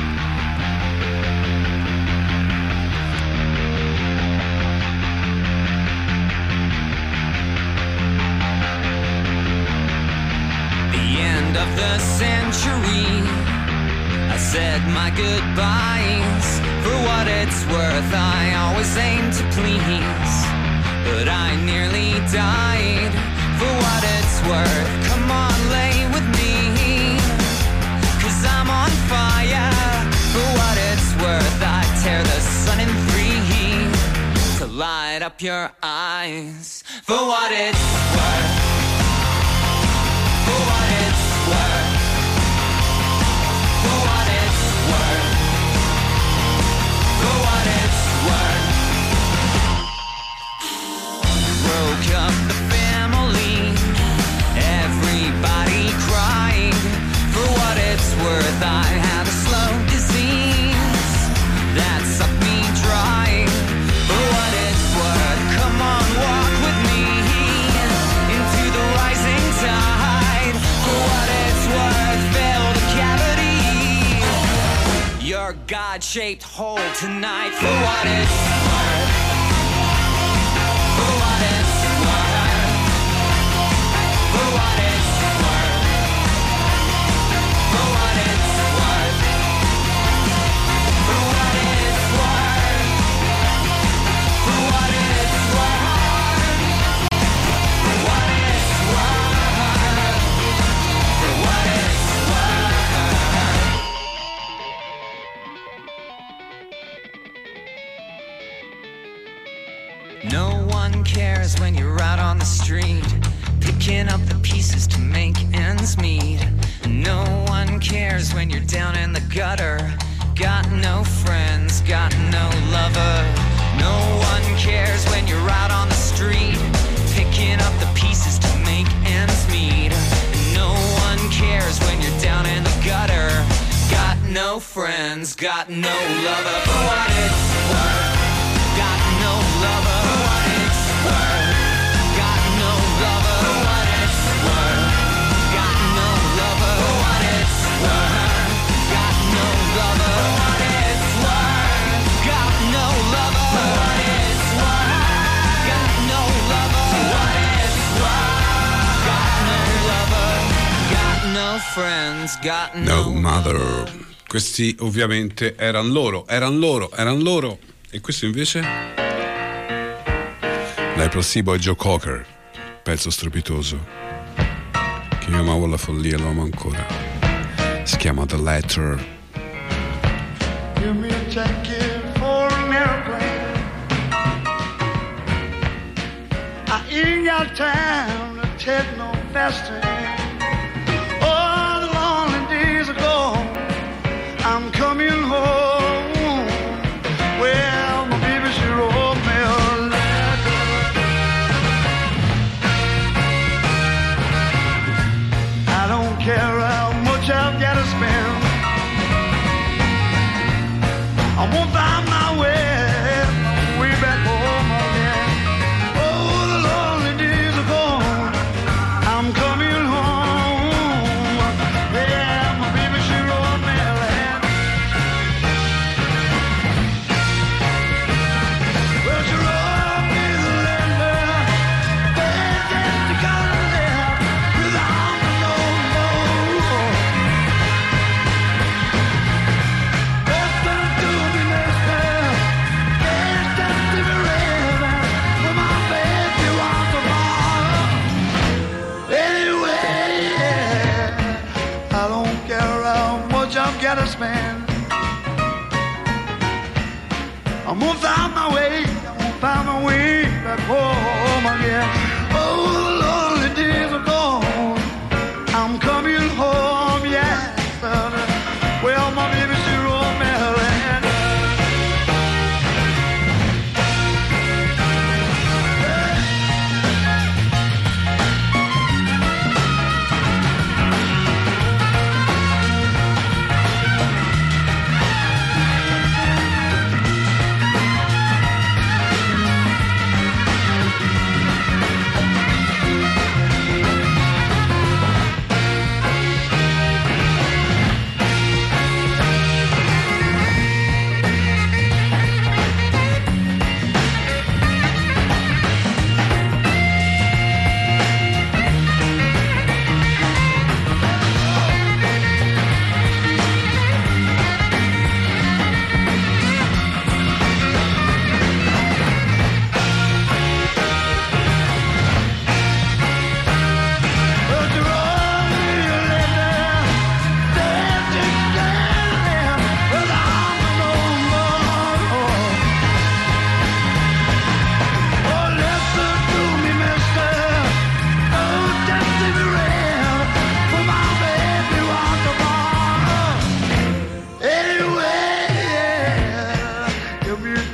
Of the century, I said my goodbyes. For what it's worth, I always aim to please, but I nearly died. For what it's worth, come on, lay with me, 'cause I'm on fire. For what it's worth, I tear the sun in three to light up your eyes. For what it's worth, for what it's worth, for what it's worth, for what it's worth. Broke up the family, everybody crying. For what it's worth, I have a slow disease that sucked me dry. For what it's worth, come on, walk with me into the rising tide. For what it's worth, fill the cavity, your God-shaped hole tonight. For what it's worth, for what it's worth, for what it's worth, for what it's worth, for what it's worth, for what it's worth, for what it's worth, for what it's worth. No one cares when you're out on the street, picking up the pieces to make ends meet. No one cares when you're down in the gutter, got no friends, got no lover. No one cares when you're out on the street, picking up the pieces to make ends meet. No one cares when you're down in the gutter, got no friends, got no lover. For what it's worth, got no lover. For what it's worth, got no lover. For what it's worth, got no lover. For what it's worth, got no lover. For what it's worth, got no lover. For what it's worth, got no lover. For what it's worth, got no lover, got no friends, got no, No Mother. Questi ovviamente erano loro, erano loro, erano loro. E questo invece? Dai Placebo e Joe Cocker, pezzo strepitoso che io amavo alla follia, lo amo ancora. Si chiama The Letter. Give me a ticket for an airplane. I ain't got time to take no fasting. Oh, the lonely days are gone, I'm coming home. Well, my baby, she wrote me a letter. I don't care how much I've got to spend, I won't find my way, my way back home again. Oh, the lonely days are gone, I'm coming home. Yeah, my baby, she wrote me a letter. Well, she wrote me the letter, bad that you got there, without no more. Best time to be mister, best time to be ready, when my baby wants to fall. Anyway, I don't care how much I've got to spend, I'm gonna find my way, I'm gonna find my way back home again. Oh, the lonely days are gone, I'm coming home, yes. Well, my baby, she wrote me a letter.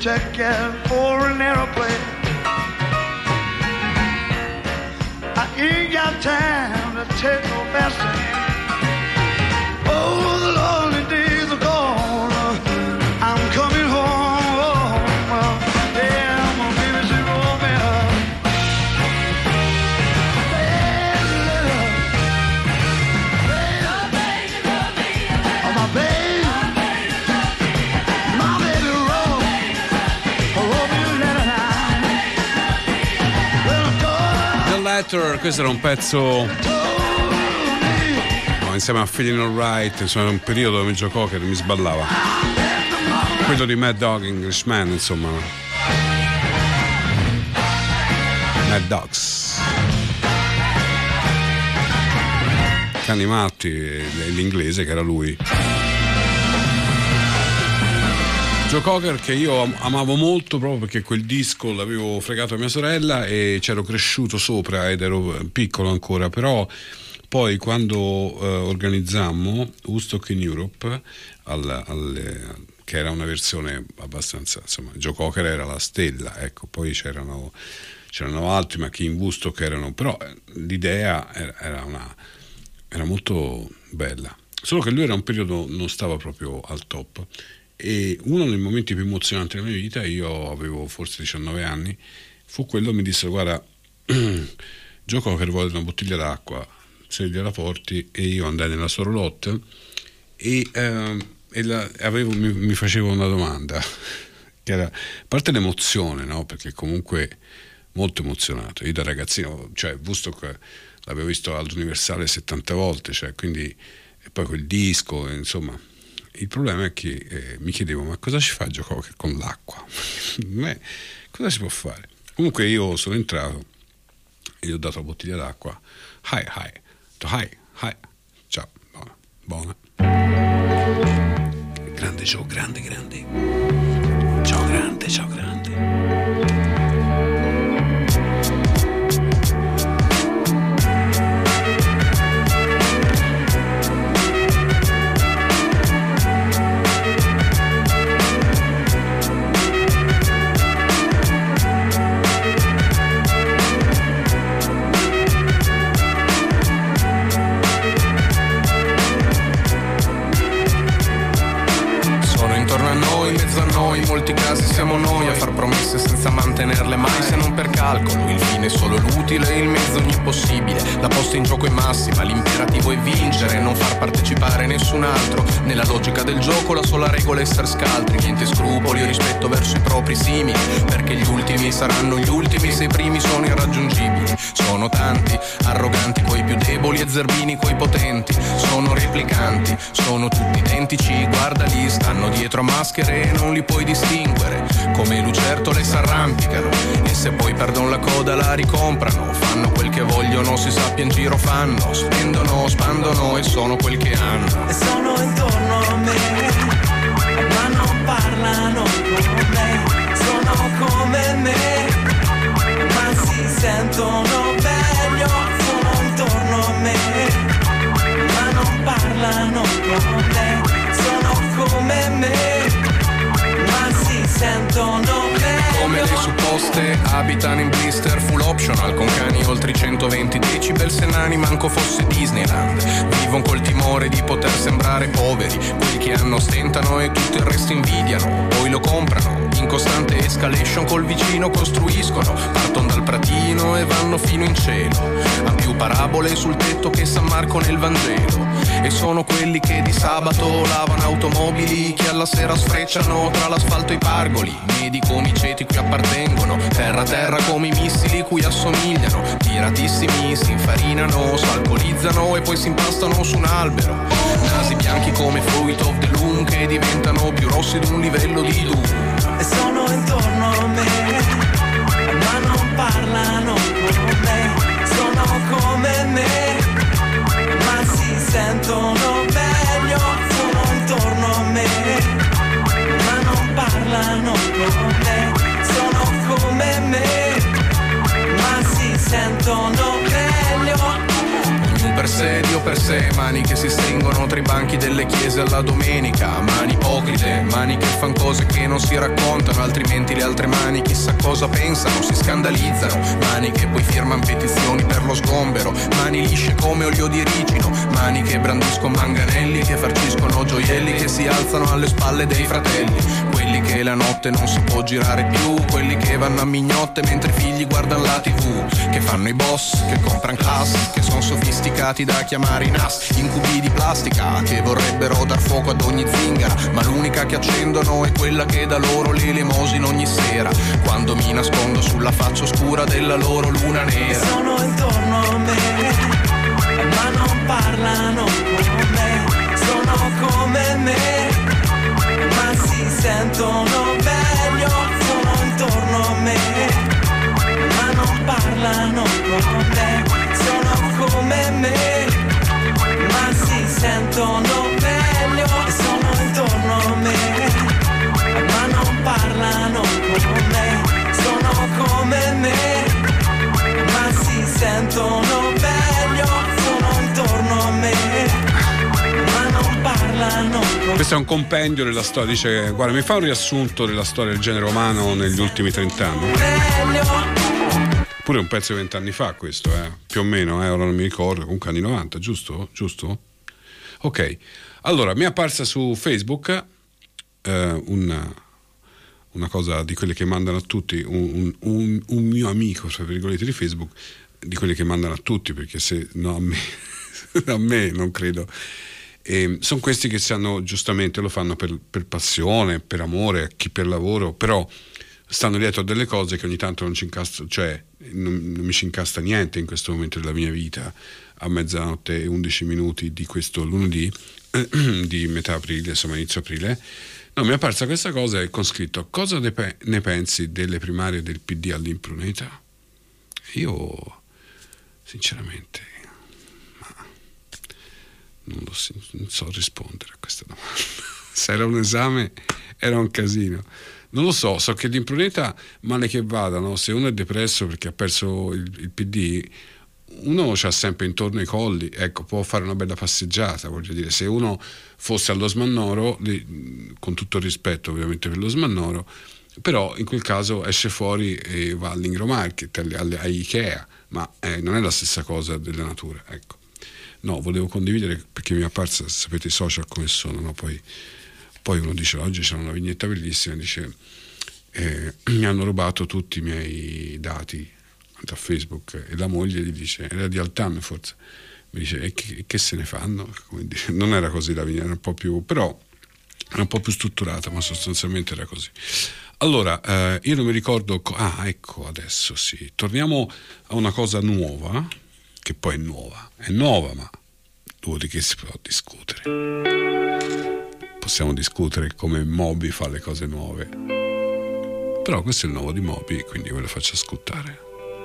ticket for an aeroplane. I ain't got time to take no passing. Oh, the lonely days are gone. I'm coming home. Yeah, my baby, she rolled me up. Oh, my baby, my baby roll, roll me a letter now. The Letter, questo era un pezzo no, insieme a Feeling Alright, insomma un periodo dove Joe Cocker mi sballava, quello di Mad Dog Englishman, insomma Mad Dogs, Cani Matti, l'inglese che era lui. Joe Cocker, che io amavo molto proprio perché quel disco l'avevo fregato a mia sorella e c'ero cresciuto sopra ed ero piccolo ancora, però poi quando eh, organizzammo Woodstock in Europe al, al, che era una versione abbastanza, insomma, Joe Cocker era la stella, ecco, poi c'erano c'erano altri, ma che in Woodstock erano, però l'idea era, era una era molto bella, solo che lui era un periodo, non stava proprio al top. E uno dei momenti più emozionanti della mia vita, io avevo forse diciannove anni, fu quello, mi dissero: guarda, Joe Cocker vuole una bottiglia d'acqua, se gliela porti. E io andai nella sua roulotte e, eh, e la, avevo, mi, mi facevo una domanda che era, a parte l'emozione, no? Perché comunque molto emozionato, io da ragazzino, cioè Woodstock l'avevo visto all'Universale settanta volte, cioè, quindi, e poi quel disco, insomma. Il problema è che eh, mi chiedevo: ma cosa ci fa Joe Cocker con l'acqua? Beh, cosa si può fare? Comunque io sono entrato e gli ho dato la bottiglia d'acqua. Hi, hi, hi, hi. Ciao, buona, buona. Grande Joe, grande, grande. Ciao grande, ciao grande. In molti casi siamo noi a far promesse senza mantenerle mai, se non per calcolo. Il fine è solo l'utile, il mezzo ogni possibile. La posta in gioco è massima, l'imperativo è vincere, non far partecipare nessun altro. Nella logica del gioco la sola regola è essere scaltri, niente scrupoli o rispetto verso i propri simili, perché gli ultimi saranno gli ultimi se i primi sono irraggiungibili. Sono tanti, arroganti coi più deboli e zerbini coi potenti. Sono replicanti, sono tutti identici, guardali, stanno dietro a maschere e non li puoi distinguere. Come lucertole s'arrampicano e se poi perdono la coda la ricomprano. Fanno quel che vogliono, si sappia in giro fanno, spendono, spandono e sono quel che hanno. E sono intorno a me, ma non parlano con me. Sono come me, ma si sentono meglio. Sono intorno a me, ma non parlano con me. Sono come me, ma si sentono meglio. Come le supposte abitano in blister full optional, con cani oltre i centoventi decibel, se nani manco fosse Disneyland. Vivono col timore di poter sembrare poveri, quelli che hanno stentano e tutto il resto invidiano, poi lo comprano. In costante escalation col vicino costruiscono, partono dal pratino e vanno fino in cielo. Han più parabole sul tetto che San Marco nel Vangelo. E sono quelli che di sabato lavano automobili, che alla sera sfrecciano tra l'asfalto e i pargoli. Medi come i ceti cui appartengono, terra a terra come i missili cui assomigliano. Tiratissimi si infarinano, s'alcolizzano e poi si impastano su un albero. Nasi bianchi come fruit of the loom, che diventano più rossi di un livello di lume. E sono intorno a me, ma non parlano con me. Sono come me, ma si sentono meglio. Sono intorno a me, ma non parlano con me. Sono come me, ma si sentono meglio. Ognuno per sé sé, Dio per sé, mani che si stringono tra i banchi delle chiese alla domenica, mani ipocrite, mani che fan cose che non si raccontano, altrimenti le altre mani chissà cosa pensano, si scandalizzano, mani che poi firman petizioni per lo sgombero, mani lisce come olio di ricino, mani che brandiscono manganelli, che farciscono gioielli, che si alzano alle spalle dei fratelli, quelli che la notte non si può girare più, quelli che vanno a mignotte mentre i figli guardano la tivù, che fanno i boss, che compran class, che sono sofisticati da chiamare i nas, incubi di plastica, che vorrebbero dar fuoco ad ogni zingara, ma l'unica che accendono è quella che dà loro l'elemosina ogni sera, quando mi nascondo sulla faccia oscura della loro luna nera. Sono intorno a me, ma non parlano con me, sono come me, ma si sentono meglio, sono intorno a me, ma non parlano con me, sono come me, ma si sentono meglio, sono intorno a me, ma non parlano con me, sono come me, ma si sentono meglio, sono intorno a me, ma non parlano con me. Questo è un compendio della storia, dice, guarda, mi fa un riassunto della storia del genere umano negli ultimi trent'anni. Pure un pezzo di vent'anni fa questo, eh? Più o meno, eh? Ora non mi ricordo, comunque anni novanta, giusto? Giusto? Ok, allora mi è apparsa su Facebook eh, una, una cosa di quelle che mandano a tutti, un, un, un mio amico, tra virgolette, di Facebook, di quelli che mandano a tutti, perché se no a me, a me non credo. E sono questi che sanno, giustamente lo fanno per, per passione, per amore, chi per lavoro, però stanno dietro a delle cose che ogni tanto non ci incasta, cioè non, non mi ci incasta niente in questo momento della mia vita, a mezzanotte e undici minuti di questo lunedì eh, di metà aprile, insomma inizio aprile. No, mi è apparsa questa cosa e con scritto: cosa ne, pe- ne pensi delle primarie del P D all'impruneta? Io sinceramente ma non, lo so, non so rispondere a questa domanda. Se era un esame era un casino. Non lo so, so che l'impruneta, male che vada, no? Se uno è depresso perché ha perso il, il P D, uno c'ha sempre intorno i colli, ecco, può fare una bella passeggiata, voglio dire. Se uno fosse allo Smannoro, con tutto il rispetto ovviamente per lo Smannoro, però in quel caso esce fuori e va all'Ingro Market, a Ikea, ma eh, non è la stessa cosa della natura, ecco. No, volevo condividere perché mi è apparsa, sapete i social come sono, no? Poi Poi uno dice, oggi c'è una vignetta bellissima, dice eh, mi hanno rubato tutti i miei dati da Facebook, e la moglie gli dice, era di Altam forse, mi dice, e che, che se ne fanno? Come dire, non era così la vignetta, era un po' più, però era un po' più strutturata, ma sostanzialmente era così. Allora, eh, io non mi ricordo, co- ah ecco adesso sì, torniamo a una cosa nuova, che poi è nuova, è nuova ma di che si può discutere. Possiamo discutere come Moby fa le cose nuove, però questo è il nuovo di Moby, quindi ve lo faccio ascoltare.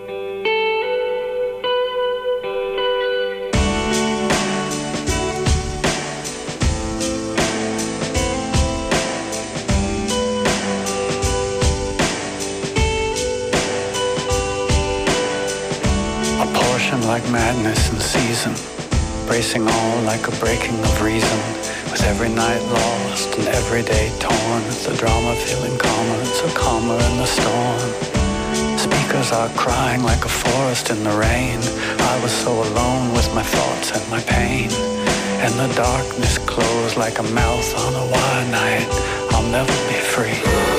A portion like madness in season, bracing all like a breaking of reason. With every night lost and every day torn, the drama feeling calmer, so calmer in the storm. Speakers are crying like a forest in the rain. I was so alone with my thoughts and my pain. And the darkness closed like a mouth on a wild night. I'll never be free.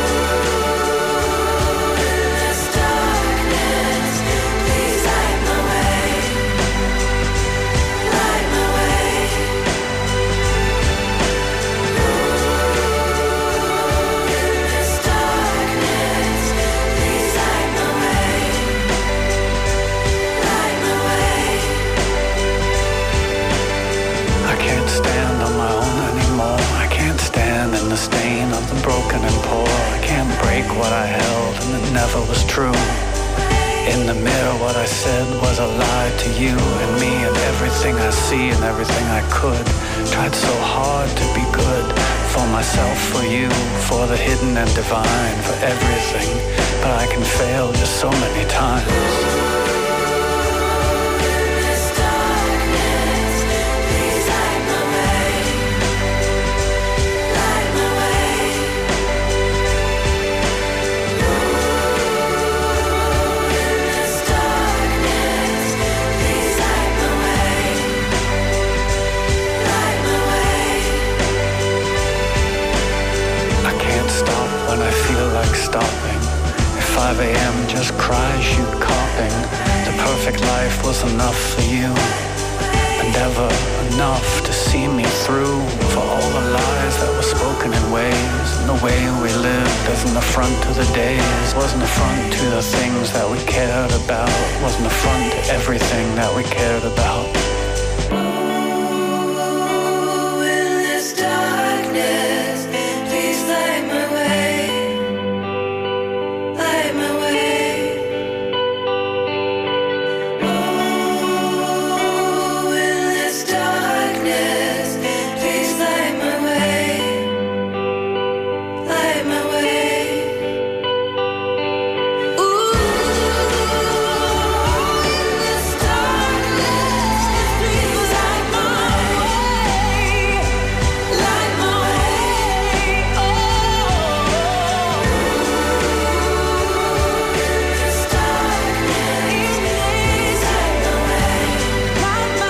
The stain of the broken and poor. I can't break what I held and it never was true. In the mirror what I said was a lie to you and me and everything I see and everything I could. Tried so hard to be good for myself, for you, for the hidden and divine, for everything, but I can fail just so many times. Darkness, five a.m. just cries you coughing. The perfect life was enough for you, but never enough to see me through. For all the lies that were spoken in ways, and the way we lived as an affront to the days. Wasn't affront to the things that we cared about, wasn't affront to everything that we cared about. Oh, in this darkness, please light my way, light my way. Oh, in this darkness, please light my way, light my way. Ooh, in this darkness, please light my way, light my way. Oh, in this darkness, please light my way, light my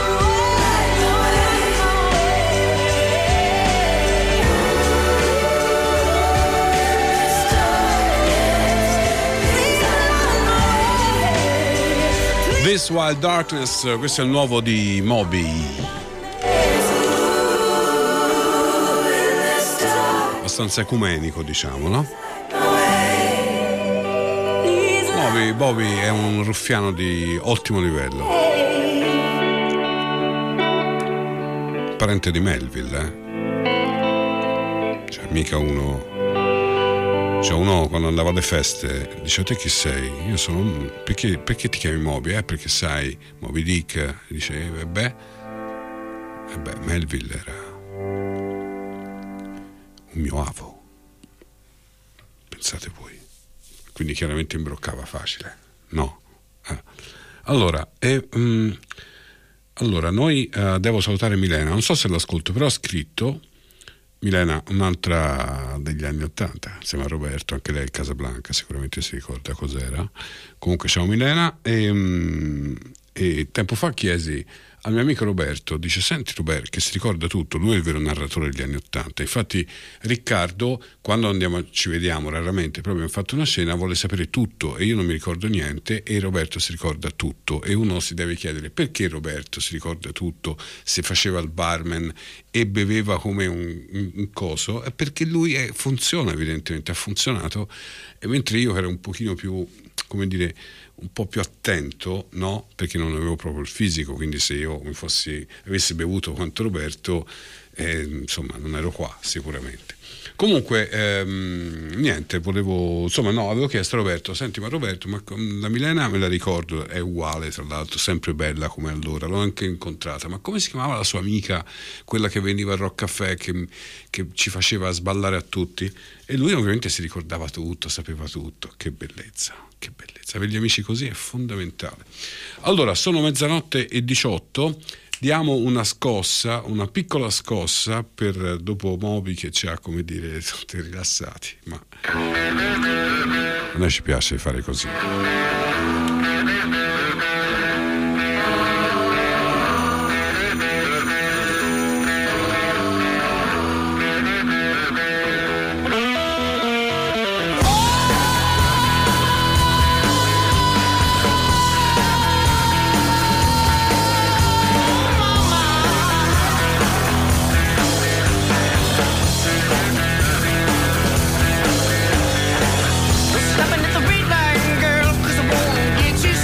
This Wild Darkness, questo è il nuovo di Moby. Abbastanza ecumenico, diciamo, no? Moby, Bobby è un ruffiano di ottimo livello. Parente di Melville, eh? Cioè, mica uno. Cioè, uno quando andava alle feste dice: te chi sei? Io sono un... perché, perché ti chiami Moby? Eh, perché sai, Moby Dick. Dice: eh beh, eh beh, Melville era un mio avo. Pensate voi. Quindi chiaramente imbroccava facile, no? Eh. Allora, eh, um, allora, noi uh, devo salutare Milena. Non so se l'ascolto, però ha scritto. Milena, un'altra degli anni Ottanta, insieme a Roberto, anche lei Casablanca, sicuramente si ricorda cos'era. Comunque, ciao Milena. E, e tempo fa chiesi al mio amico Roberto, dice: senti Roberto, che si ricorda tutto, lui è il vero narratore degli anni Ottanta. Infatti Riccardo, quando andiamo, ci vediamo raramente, proprio abbiamo fatto una scena, vuole sapere tutto e io non mi ricordo niente, e Roberto si ricorda tutto, e uno si deve chiedere: perché Roberto si ricorda tutto, se faceva il barman e beveva come un, un, un coso? È perché lui è, funziona, evidentemente ha funzionato, e mentre io ero un pochino più, come dire, un po' più attento, no? Perché non avevo proprio il fisico, quindi se io mi fossi avessi bevuto quanto Roberto, eh, insomma, non ero qua sicuramente. Comunque, ehm, niente, volevo, insomma, no, avevo chiesto a Roberto: senti, ma Roberto, ma la Milena me la ricordo, è uguale, tra l'altro, sempre bella come allora, l'ho anche incontrata, ma come si chiamava la sua amica, quella che veniva al Rock Café, che, che ci faceva sballare a tutti? E lui ovviamente si ricordava tutto, sapeva tutto. Che bellezza, che bellezza, avere gli amici così è fondamentale. Allora, sono mezzanotte e diciotto. Diamo una scossa, una piccola scossa per dopo Moby che ci ha, come dire, tutti rilassati, ma a noi ci piace fare così. Stopping at the red light, girl, 'cause I wanna get you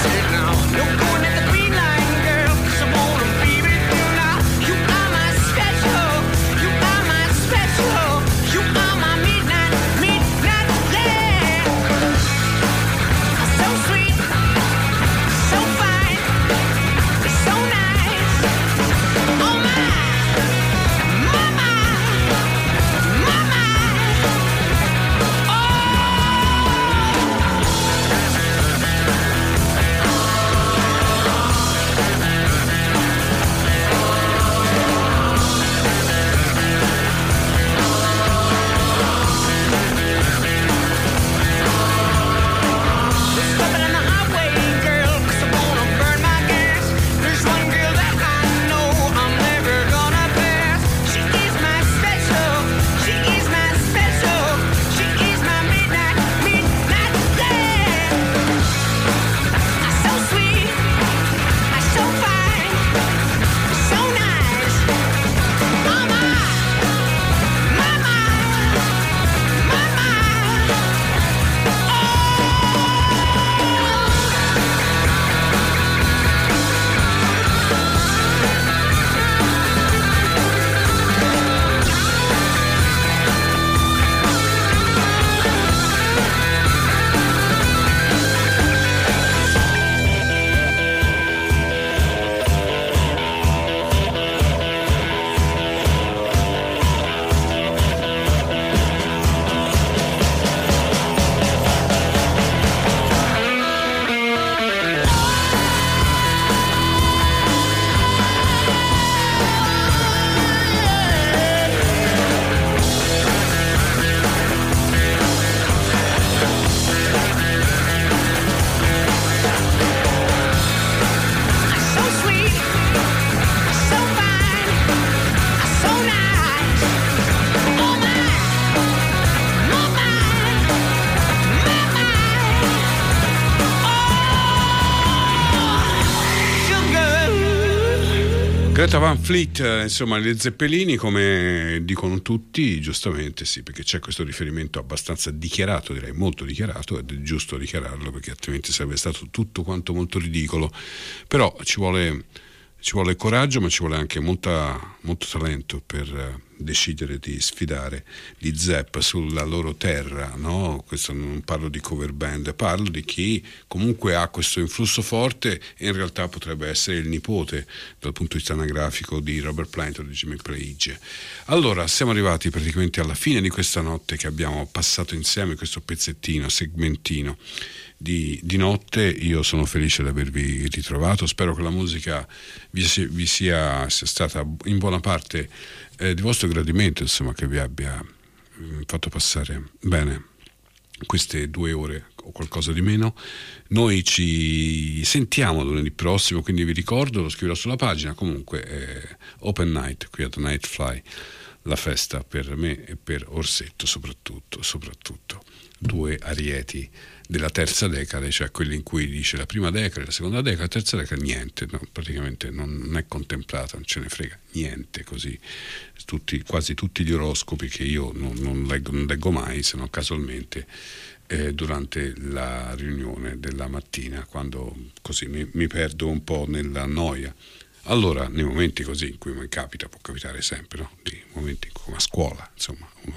Greta Van Fleet, insomma, le Zeppelini, come dicono tutti, giustamente sì, perché c'è questo riferimento abbastanza dichiarato, direi molto dichiarato, ed è giusto dichiararlo perché altrimenti sarebbe stato tutto quanto molto ridicolo. Però ci vuole, ci vuole coraggio, ma ci vuole anche molta, molto talento per decidere di sfidare gli Zepp sulla loro terra, no? Questo non parlo di cover band, parlo di chi comunque ha questo influsso forte e in realtà potrebbe essere il nipote dal punto di vista anagrafico di Robert Plant o di Jimmy Page. Allora, siamo arrivati praticamente alla fine di questa notte che abbiamo passato insieme, questo pezzettino, segmentino Di, di notte. Io sono felice di avervi ritrovato, spero che la musica vi, si, vi sia, sia stata in buona parte eh, di vostro gradimento, insomma, che vi abbia eh, fatto passare bene queste due ore o qualcosa di meno. Noi ci sentiamo lunedì prossimo, quindi vi ricordo, lo scriverò sulla pagina, comunque eh, Open Night qui ad Nightfly, la festa per me e per Orsetto soprattutto, soprattutto due arieti della terza decade, cioè quelli in cui dice la prima decade, la seconda decade, la terza decade, niente, no, praticamente non è contemplata, non ce ne frega niente, così tutti, quasi tutti gli oroscopi che io non, non, leggo, non leggo mai, se non casualmente eh, durante la riunione della mattina, quando così mi, mi perdo un po' nella noia. Allora, nei momenti così in cui mi capita, può capitare sempre, no? Di momenti come a scuola, insomma, uno...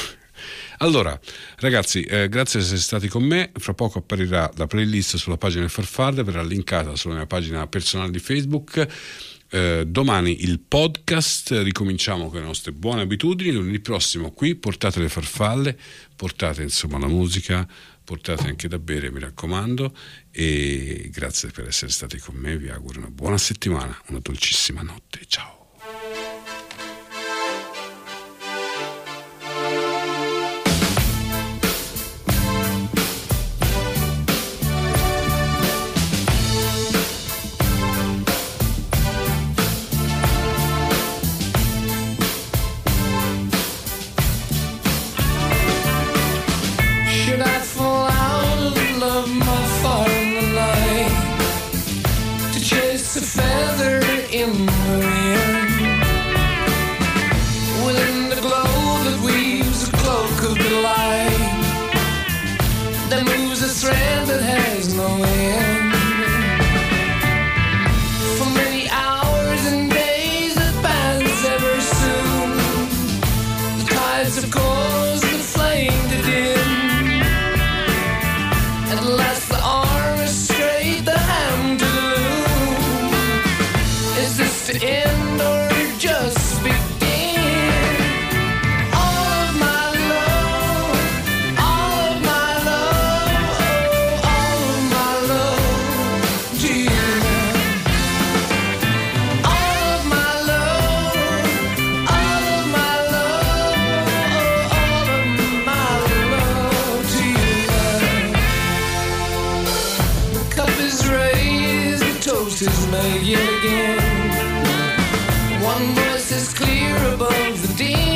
Allora, ragazzi, eh, grazie di essere stati con me. Fra poco apparirà la playlist sulla pagina del Farfalle, verrà linkata sulla mia pagina personale di Facebook. Eh, domani il podcast, ricominciamo con le nostre buone abitudini. Lunedì prossimo qui portate le farfalle, portate insomma la musica, portate anche da bere, mi raccomando. E grazie per essere stati con me. Vi auguro una buona settimana, una dolcissima notte. Ciao. One voice is clear above the din.